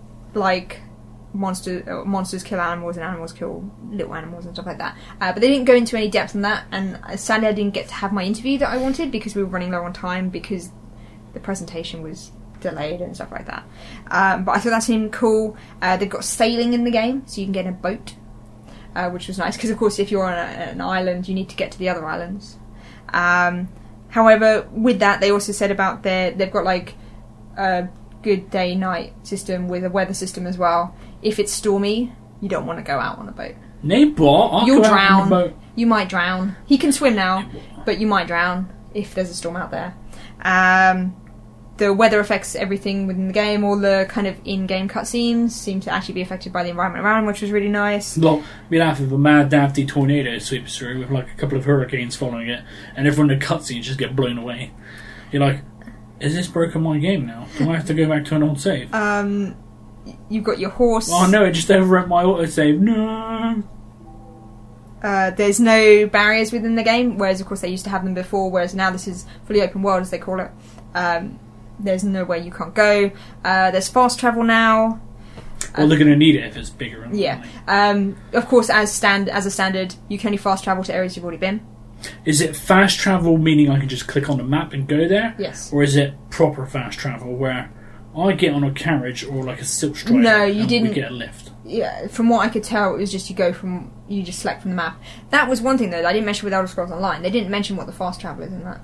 monsters kill animals and animals kill little animals and stuff like that. But they didn't go into any depth on that, and sadly I didn't get to have my interview that I wanted because we were running low on time because the presentation was delayed and stuff like that. But I thought that seemed cool. They've got sailing in the game, so you can get in a boat, which was nice because of course if you're on an island you need to get to the other islands. However, with that they also said about they've got a good day night system with a weather system as well. If it's stormy, you don't want to go out on a boat. You'll drown. You might drown. He can swim now, but you might drown if there's a storm out there. The weather affects everything within the game. All the kind of in-game cutscenes seem to actually be affected by the environment around, which was really nice. Well, we'd have if a mad dafty tornado sweeps through with a couple of hurricanes following it, and everyone in the cutscenes just get blown away. You're like, is this broken my game now? Do I have to go back to an old save? You've got your horse. Oh no, it just overwrote my autosave. No! There's no barriers within the game, whereas of course they used to have them before, whereas now this is fully open world as they call it. There's nowhere you can't go. There's fast travel now. Well, they're going to need it if it's bigger. Yeah. Of course, as a standard, you can only fast travel to areas you've already been. Is it fast travel, meaning I can just click on the map and go there? Yes. Or is it proper fast travel, where I get on a carriage or like a silk strider and we get a lift? Yeah, from what I could tell, it was just you just select from the map. That was one thing, though, that I didn't mention with Elder Scrolls Online. They didn't mention what the fast travel is in that.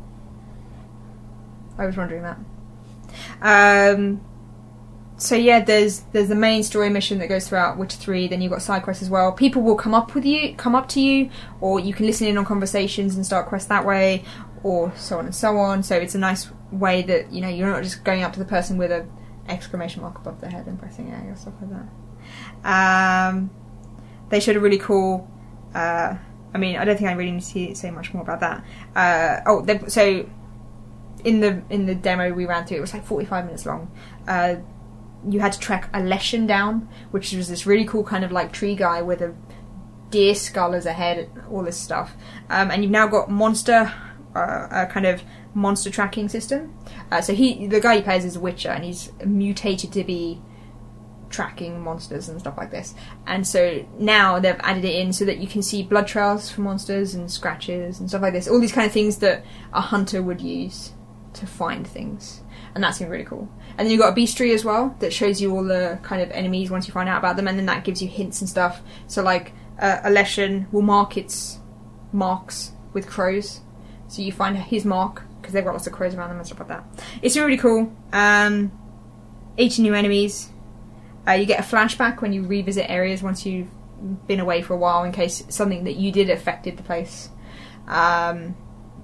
I was wondering that. So yeah, there's the main story mission that goes throughout Witcher 3. Then you've got side quests as well. People will come up to you, or you can listen in on conversations and start quests that way, or so on and so on. So it's a nice way that you're not just going up to the person with an exclamation mark above their head and pressing A or stuff like They showed a really cool. I mean, I don't think I really need to say much more about that. So in the demo we ran through, it was like 45 minutes long. You had to track a Leshen down, which was this really cool kind of like tree guy with a deer skull as a head, all this stuff. And you've now got a kind of monster tracking system. So the guy you play as is a Witcher, and he's mutated to be tracking monsters and stuff like this. And so now they've added it in so that you can see blood trails for monsters and scratches and stuff like this. All these kind of things that a hunter would use to find things. And that's really cool. And then you've got a bestiary as well that shows you all the kind of enemies once you find out about them, and then that gives you hints and stuff. So like a Leshen will mark its marks with crows. So you find his mark because they've got lots of crows around them and stuff like that. It's really cool. 80 new enemies. You get a flashback when you revisit areas once you've been away for a while in case something that you did affected the place. Yeah.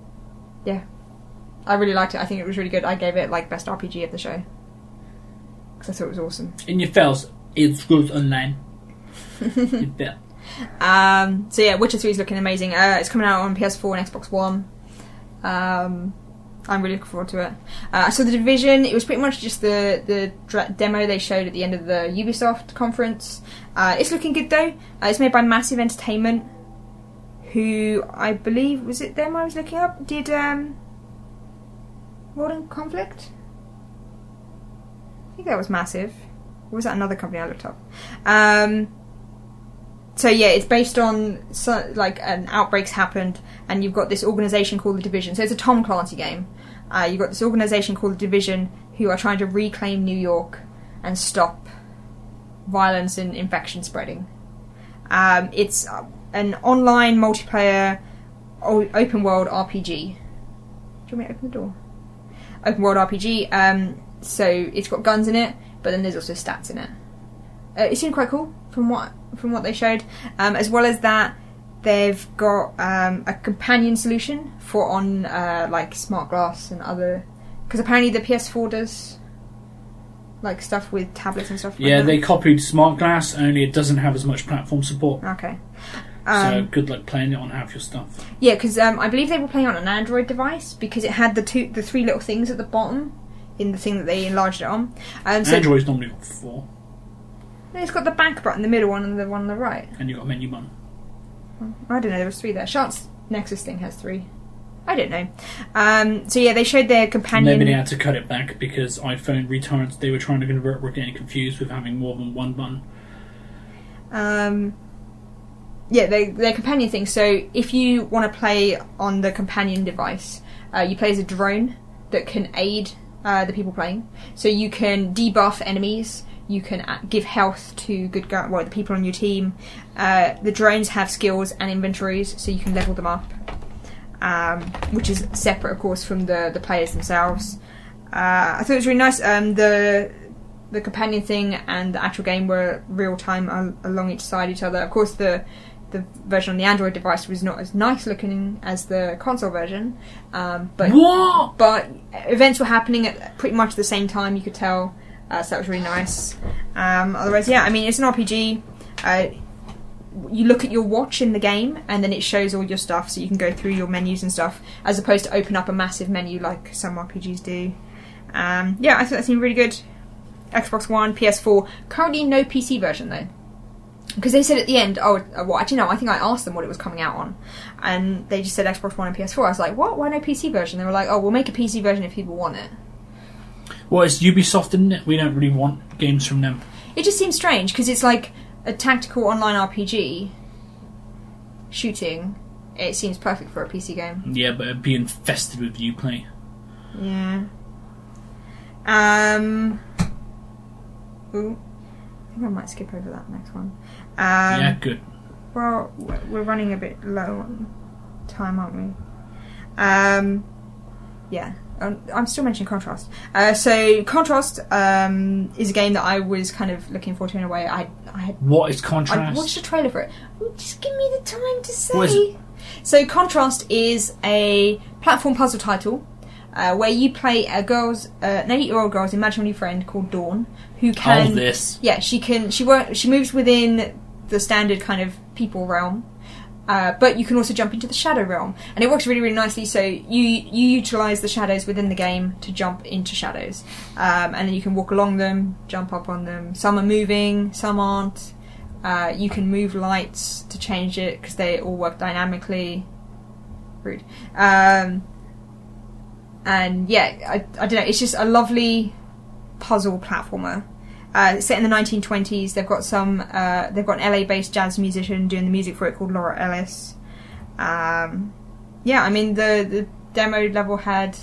I really liked it. I think it was really good. I gave it like best RPG of the show because I thought it was awesome. In your fails, it's good online. So yeah, Witcher 3 is looking amazing. It's coming out on PS4 and Xbox One. I'm really looking forward to it. So The Division, it was pretty much just the demo they showed at the end of the Ubisoft conference. It's looking good though. It's made by Massive Entertainment, who I believe, was it them I was looking up? Did Modern Conflict? I think that was Massive. Or was that another company I looked up? So yeah, it's based on like an outbreak's happened, and you've got this organisation called The Division. So it's a Tom Clancy game. You've got this organisation called The Division who are trying to reclaim New York and stop violence and infection spreading. It's an online multiplayer open world RPG. Do you want me to open the door? Open world RPG. So it's got guns in it, but then there's also stats in it. It seemed quite cool from what they showed. As well as that, they've got a companion solution for on like smart glass and other, because apparently the PS4 does like stuff with tablets and stuff. Yeah, like they copied smart glass, only it doesn't have as much platform support. Okay. So good luck playing it on half your stuff. Yeah, because I believe they were playing on an Android device because it had the three little things at the bottom in the thing that they enlarged it on. So Android's normally got 4. It's got the back button, the middle one, and the one on the right. And you've got a menu button. I don't know, there was 3 there. Shark's Nexus thing has 3. I don't know. So yeah, they showed their companion... Maybe they had to cut it back because iPhone retards they were trying to convert were getting confused with having more than one button. Yeah, their companion thing. So if you want to play on the companion device, you play as a drone that can aid the people playing. So you can debuff enemies. You can give health to the people on your team. The drones have skills and inventories, so you can level them up, which is separate, of course, from the players themselves. I thought it was really nice. The companion thing and the actual game were real time along each side each other. Of course, the version on the Android device was not as nice looking as the console version, but events were happening at pretty much the same time. You could tell. So that was really nice. Otherwise, yeah, I mean, it's an RPG. You look at your watch in the game, and then it shows all your stuff, so you can go through your menus and stuff, as opposed to open up a massive menu like some RPGs do. Yeah, I thought that seemed really good. Xbox One, PS4. Currently no PC version, though. Because they said at the end, actually no, I think I asked them what it was coming out on. And they just said Xbox One and PS4. I was like, what? Why no PC version? They were like, we'll make a PC version if people want it. Well, it's Ubisoft, isn't it? We don't really want games from them. It just seems strange, because it's like a tactical online RPG shooting. It seems perfect for a PC game. Yeah, but it'd be infested with Uplay. Yeah. Ooh. I think I might skip over that next one. Yeah, good. Well, we're running a bit low on time, aren't we? Yeah. I'm still mentioning Contrast. So Contrast is a game that I was kind of looking forward to in a way. I had. What is Contrast? I watched a trailer for it. Just give me the time to say. What is it? So Contrast is a platform puzzle title where you play an 8-year-old girl's imaginary friend called Dawn, who can... Oh, this. Yeah, she moves within the standard kind of people realm. But you can also jump into the shadow realm, and it works really, really nicely. So you utilise the shadows within the game to jump into shadows, and then you can walk along them, jump up on them. Some are moving, some aren't. You can move lights to change it because they all work dynamically. Rude. And yeah, I don't know. It's just a lovely puzzle platformer. Set in the 1920s. They've got an LA-based jazz musician doing the music for it called Laura Ellis. Yeah, I mean the demo level had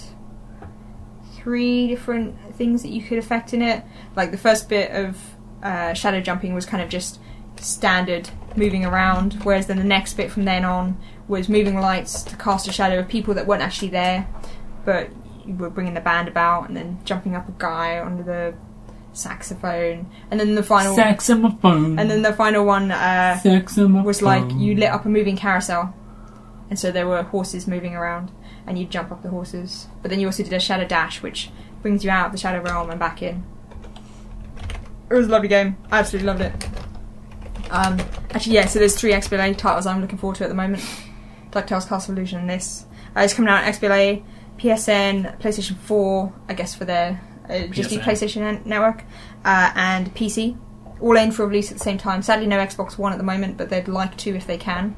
3 different things that you could affect in it. Like the first bit of shadow jumping was kind of just standard moving around, whereas then the next bit from then on was moving lights to cast a shadow of people that weren't actually there, but you were bringing the band about, and then jumping up a guy onto the saxophone, and then the final one was like you lit up a moving carousel, and so there were horses moving around, and you'd jump up the horses. But then you also did a shadow dash, which brings you out of the shadow realm and back in. It was a lovely game. I absolutely loved it. Actually, yeah. So there's 3 XBLA titles I'm looking forward to at the moment: DuckTales, Castle Illusion, and this. It's coming out on XBLA, PSN, PlayStation 4, I guess for their just the PlayStation Network, and PC. All aimed for release at the same time. Sadly, no Xbox One at the moment, but they'd like to if they can.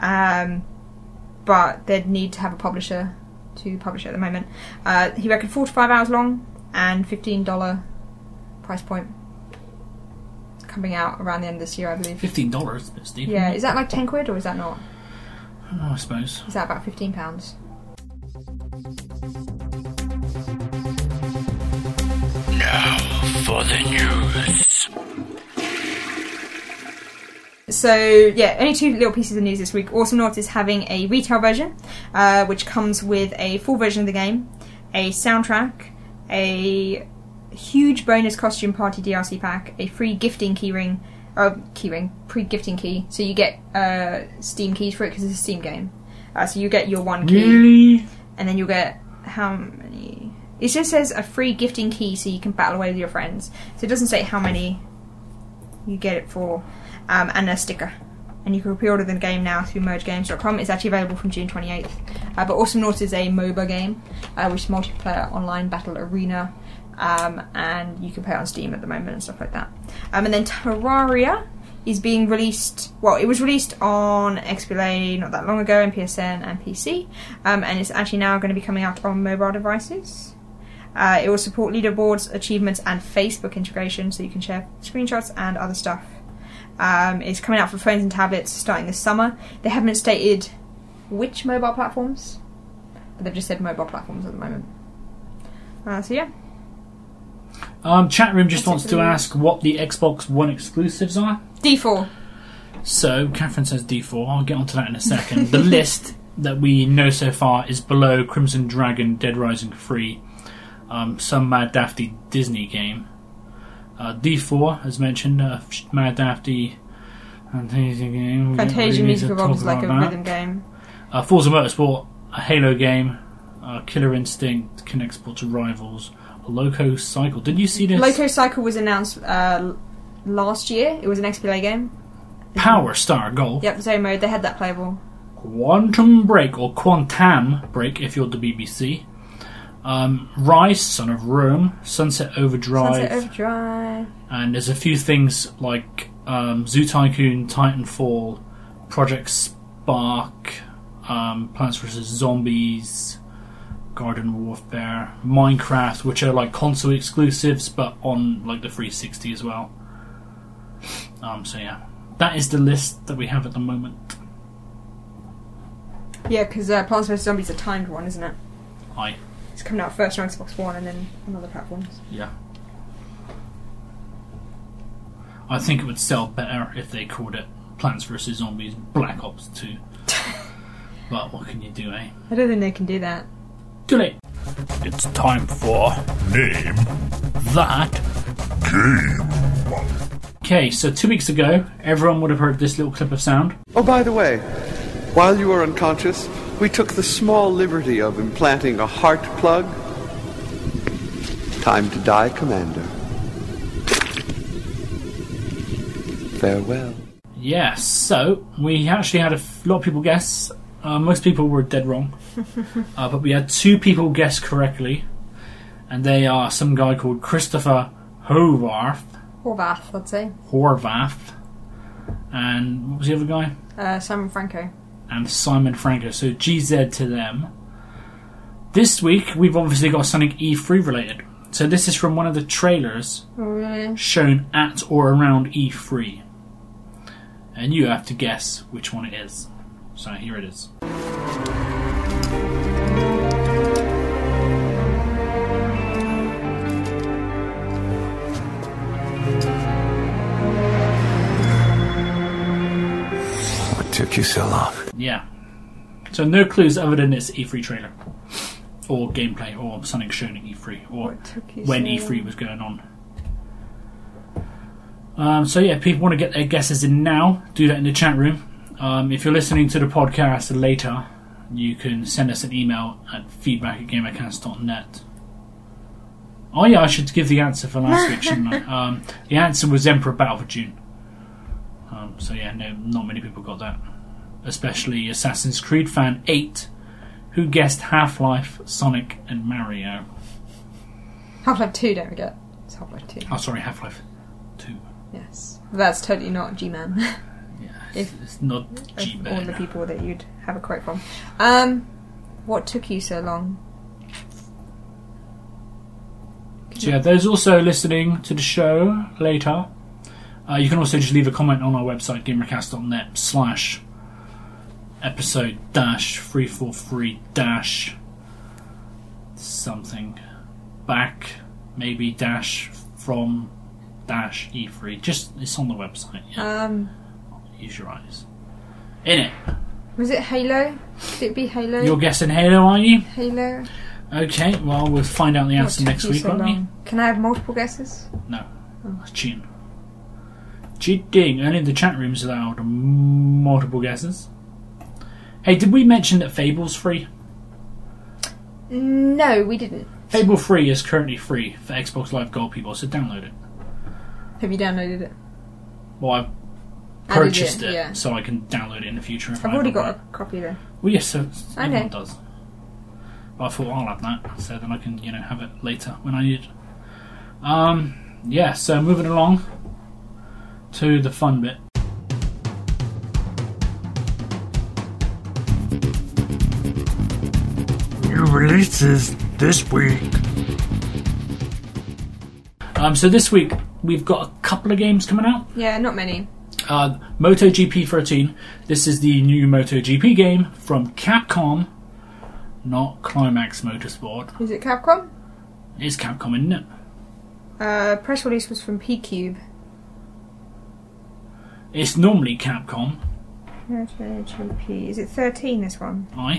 But they'd need to have a publisher to publish it at the moment. He reckoned 4 to 5 hours long and $15 price point. Coming out around the end of this year, I believe. $15, bit steep. Yeah, is that like 10 quid or is that not? I suppose. Is that about £15? Now for the news. So, yeah, only 2 little pieces of news this week. Awesomenauts is having a retail version, which comes with a full version of the game, a soundtrack, a huge bonus costume party DLC pack, a free gifting pre-gifting key. So you get Steam keys for it because it's a Steam game. So you get your 1 key. Really? And then you'll get how many... It just says a free gifting key so you can battle away with your friends. So it doesn't say how many you get it for. And a sticker. And you can pre-order the game now through mergegames.com. It's actually available from June 28th. But Awesomenauts is a MOBA game, which is multiplayer online battle arena. And you can play it on Steam at the moment and stuff like that. And then Terraria is being released... Well, it was released on XBLA not that long ago in PSN and PC. And it's actually now going to be coming out on mobile devices. It will support leaderboards, achievements, and Facebook integration, so you can share screenshots and other stuff. It's coming out for phones and tablets starting this summer. They haven't stated which mobile platforms, but they've just said mobile platforms at the moment. So yeah. Chat room just wants to ask what the Xbox One exclusives are. D4. So, Catherine says D4. I'll get onto that in a second. The list that we know so far is below Crimson Dragon, Dead Rising 3, some Mad Dafty Disney game. D4, as mentioned, Mad Dafty Fantasia game. Fantasia Music Evolved is like a rhythm game. Forza Motorsport, a Halo game. Killer Instinct, Kinect Sport to Rivals. Loco Cycle. Did you see this? Loco Cycle was announced last year. It was an XBLA game. Power Star Golf. Yep, Zone Mode. They had that playable. Quantum Break, or Quantum Break if you're the BBC. Rise, Son of Rome. Sunset Overdrive. And there's a few things like Zoo Tycoon, Titanfall, Project Spark, Plants vs. Zombies, Garden Warfare, Minecraft, which are like console exclusives but on like the 360 as well. So yeah, that is the list that we have at the moment. Yeah, because Plants vs. Zombies is a timed one, isn't it? Aye. It's coming out first on Xbox One and then on other platforms. Yeah. I think it would sell better if they called it Plants vs. Zombies Black Ops 2. But what can you do, eh? I don't think they can do that. Too late. It's time for Name That Game. Okay, so 2 weeks ago, everyone would have heard this little clip of sound. Oh, by the way, while you were unconscious, we took the small liberty of implanting a heart plug Time to die, Commander. Farewell. Yes, so we actually had a lot of people guess. Most people were dead wrong. But we had 2 people guess correctly. And they are some guy called Christopher Horvath. Horvath, I'd say. Horvath. And what was the other guy? Simon Franco. And Simon Franco. So GZ to them. This week, we've obviously got something E3 related. So this is from one of the trailers shown at or around E3. And you have to guess which one it is. So here it is. What took you so long? Yeah. So no clues other than this E3 trailer. Or gameplay, or something shown at E3. Or when E3 was going on. So yeah, people want to get their guesses in now. Do that in the chat room. If you're listening to the podcast later, you can send us an email at feedback@gamercast.net. Oh yeah, I should give the answer for last week, shouldn't I? The answer was Emperor Battle for June. So yeah, no, not many people got that. Especially Assassin's Creed fan 8, who guessed Half-Life, Sonic and Mario. Half-Life 2, don't forget. It's Half-Life 2. Oh, sorry, Half-Life 2. Yes. That's totally not G-Man. Yeah, it's not G-Man. All the people that you'd have a quote from. What took you so long? So yeah, there's also listening to the show later. You can also just leave a comment on our website, gamercast.net/ episode -343 something back, maybe dash from dash E3. Just, it's on the website. Yeah. Use your eyes. In it. Was it Halo? Could it be Halo? You're guessing Halo, are you? Halo. Okay, well, we'll find out the answer next week, won't we? Can I have multiple guesses? No. That's cheating. Cheating. Only the chat room's allowed multiple guesses. Hey, did we mention that Fable's free? No, we didn't. Fable 3 is currently free for Xbox Live Gold people, so download it. Have you downloaded it? Well, I've purchased it, yeah. so I can download it in the future. If I've I already ever got want a copy there. Well, yes, so everyone Okay. does. But I thought I'll have that, so then I can, have it later when I need it. Yeah, so moving along to the fun bit. New releases this week. So this week we've got a couple of games coming out. Yeah, not many. MotoGP 13. This is the new MotoGP game from Capcom, not Climax Motorsport. Is it Capcom? It's Capcom, isn't it? Press release was from P-Cube. It's normally Capcom. MotoGP. Is it 13, this one? Aye.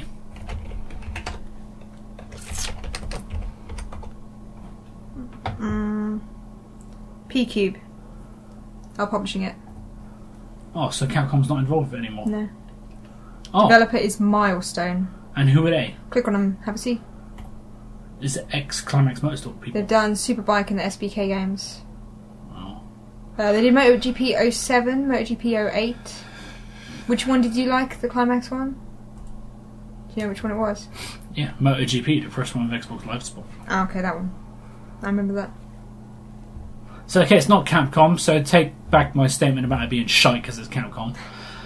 P-Cube. Are publishing it. Oh, so Capcom's not involved with it anymore. No. Oh, Developer is Milestone. and who are they? Click on them, have a see. Is it ex-Climax Motorsport people? They've done Superbike and the SBK games. Oh. They did MotoGP 07, MotoGP 08. Which one did you like, the Climax one? Do you know which one it was? Yeah, MotoGP, the first one of Xbox Live Sport. Oh, okay, that one. I remember that. So, okay, it's not Capcom, so take back my statement about it being shite because it's Capcom.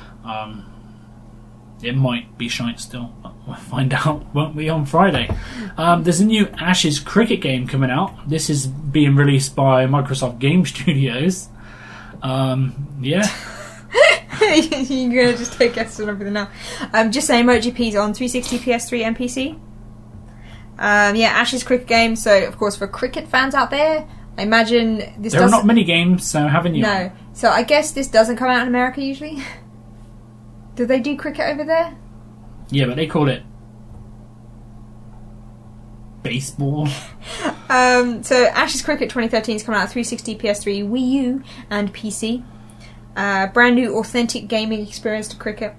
It might be shite still, but we'll find out, won't we, on Friday. There's a new Ashes cricket game coming out. This is being released by Microsoft Game Studios. Yeah. You're going to just take guesses on everything now. Just saying, MotoGP's on 360, PS3 and PC. Yeah, Ashes cricket game, so of course for cricket fans out there, I imagine this There are not many games, so haven't you? No. So I guess this doesn't come out in America usually. Do they do cricket over there? Yeah, but they call it baseball. So Ashes Cricket 2013 is coming out on 360, PS3, Wii U and PC. Brand new authentic gaming experience to cricket.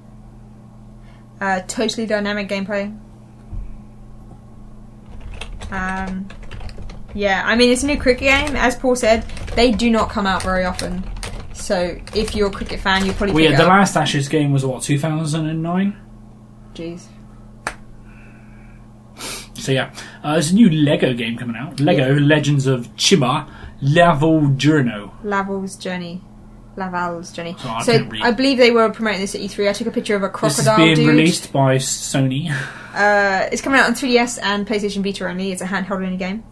Totally dynamic gameplay. Yeah, I mean, it's a new cricket game. As Paul said, they do not come out very often. So if you're a cricket fan, you'll probably pick it The up. last Ashes game was, 2009? Jeez. So yeah, there's a new Lego game coming out. Lego Legends of Chima Laval Journal. Laval's Journey. So I So couldn't read. I believe they were promoting this at E3. I took a picture of a This is crocodile being dude. released by Sony. It's coming out on 3DS and PlayStation Vita only. It's a handheld only game.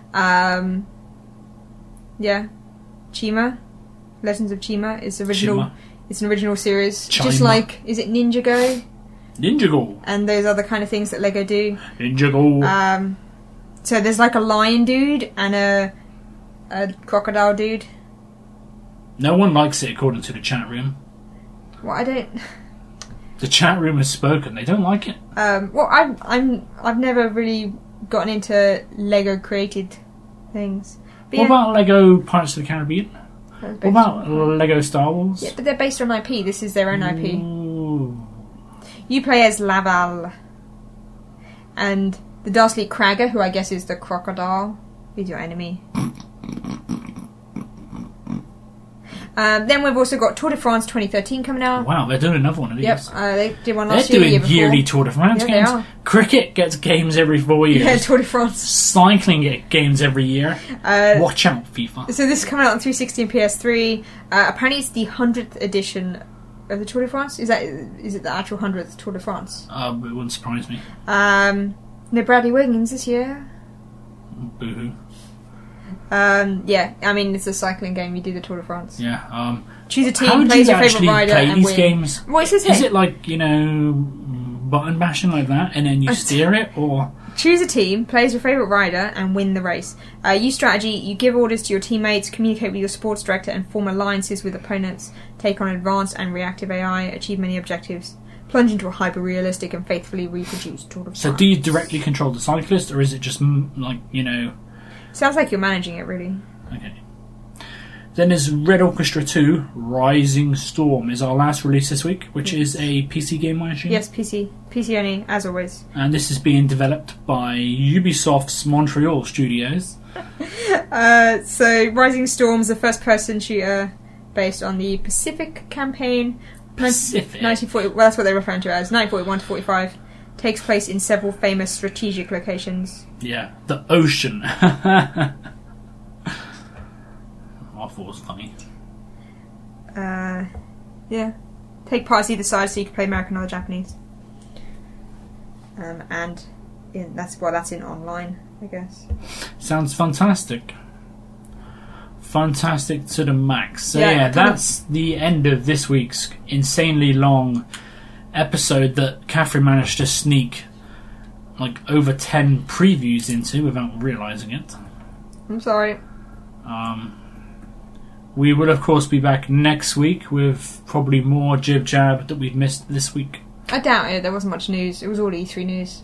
Yeah, Chima, Legends of Chima is original. Chima. It's an original series, just Chima. like is it Ninjago Ninjago. and those other kind of things that Lego do. Ninjago. So there's like a lion dude and a crocodile dude. No one likes it according to the chat room. Well, I don't. The chat room has spoken. They don't like it. Well, I've never really gotten into Lego created things. But What yeah, about Lego Pirates of the Caribbean? that's What based about on- Lego Star Wars? Yeah, but they're based on IP. This is their own IP. Ooh. You play as Laval, and the Darsley Cragger, who I guess is the crocodile, is your enemy. Then we've also got Tour de France 2013 coming out. Wow, they're doing another one of these. Yep, they did one They're last year. doing Year before. yearly Tour de France Yeah, they games. are. Cricket gets games every 4 years. Yeah, Tour de France. Cycling get games every year. Watch out, FIFA. So this is coming out on 360 and PS3. Apparently, it's the 100th edition of the Tour de France. Is it the actual 100th Tour de France? It wouldn't surprise me. No Bradley Wiggins this year. Boo-hoo. Yeah, I mean it's a cycling game. You do the Tour de France. Yeah. Choose a team, How do plays you your favourite actually rider, play and these win. games? Well, it says Is here, it like, button bashing like that, and then you steer it, or... choose a team, plays your favourite rider, and win the race. Use strategy, you give orders to your teammates, communicate with your sports director, and form alliances with opponents, take on advanced and reactive AI, achieve many objectives, plunge into a hyper-realistic and faithfully reproduced Tour de France. So do you directly control the cyclist, or is it just, Sounds like you're managing it, really. Okay. Then there's Red Orchestra 2, Rising Storm is our last release this week, which is a PC game, I assume? Yes, PC only, as always. And this is being developed by Ubisoft's Montreal studios. So Rising Storm's a first-person shooter based on the Pacific campaign. Pacific? 1940. Well, that's what they're referring to as 1941 to 45. Takes place in several famous strategic locations. Yeah, the ocean. I thought it was funny. Yeah. Take parts either side so you can play American or Japanese. And that's in online, I guess. Sounds fantastic. Fantastic to the max. So Yeah, yeah, kind of- that's the end of this week's insanely long episode that Catherine managed to sneak like over 10 previews into without realising it. I'm sorry. We will of course be back next week with probably more jib jab that we've missed this week. I doubt it. There wasn't much news. It was all E3 news.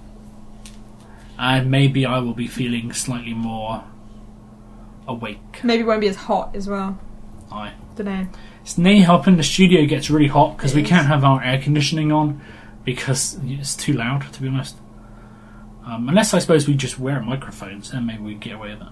And maybe I will be feeling slightly more awake. Maybe it won't be as hot as well. Aye. Don't know. It's nay helping the studio gets really hot because It we is. can't have our air conditioning on because it's too loud, to be honest. Unless I suppose we just wear microphones, then maybe we get away with it.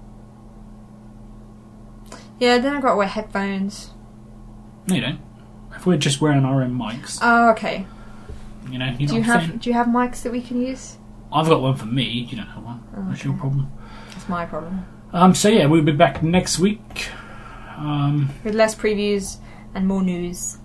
Yeah, then I've got to wear headphones. No, you don't. If we're just wearing our own mics, Oh, okay. you know Do you what I'm have saying? Do you have mics that we can use? I've got one for me. You don't have one. That's your problem. That's my problem. So yeah, we'll be back next week. With less previews and more news.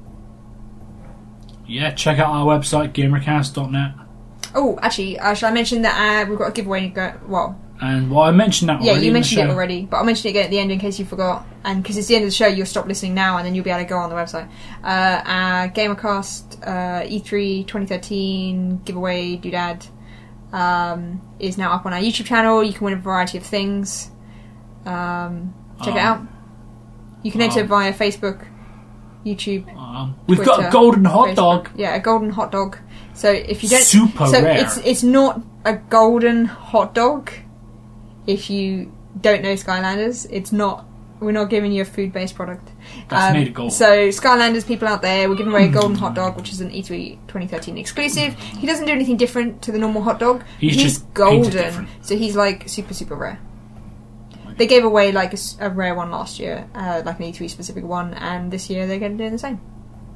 Yeah, check out our website gamercast.net. Oh, actually, shall I mention that we've got a giveaway? Well, And I mentioned that yeah, already. you in the mentioned it show. already, but I'll mention it again at the end in case you forgot. And because it's the end of the show, you'll stop listening now, and then you'll be able to go on the website. Gamercast E3 2013 giveaway doodad is now up on our YouTube channel. You can win a variety of things. Check it out. You can enter via Facebook, YouTube. We've got a Twitter, golden hot Facebook. dog. Yeah, a golden hot dog. So if you don't, Super so rare. it's not a golden hot dog. If you don't know Skylanders, it's not. We're not giving you a food-based product. That's made a goal. So, Skylanders people out there, we're giving away a golden hot dog, which is an E3 2013 exclusive. He doesn't do anything different to the normal hot dog. He's just golden, different. so he's like super, super rare. They gave away like a rare one last year, like an E3 specific one, and this year they're going to do the same.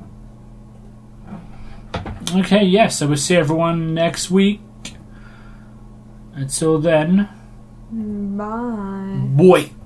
Okay, yeah, so we'll see everyone next week. Until then, Bye. boy.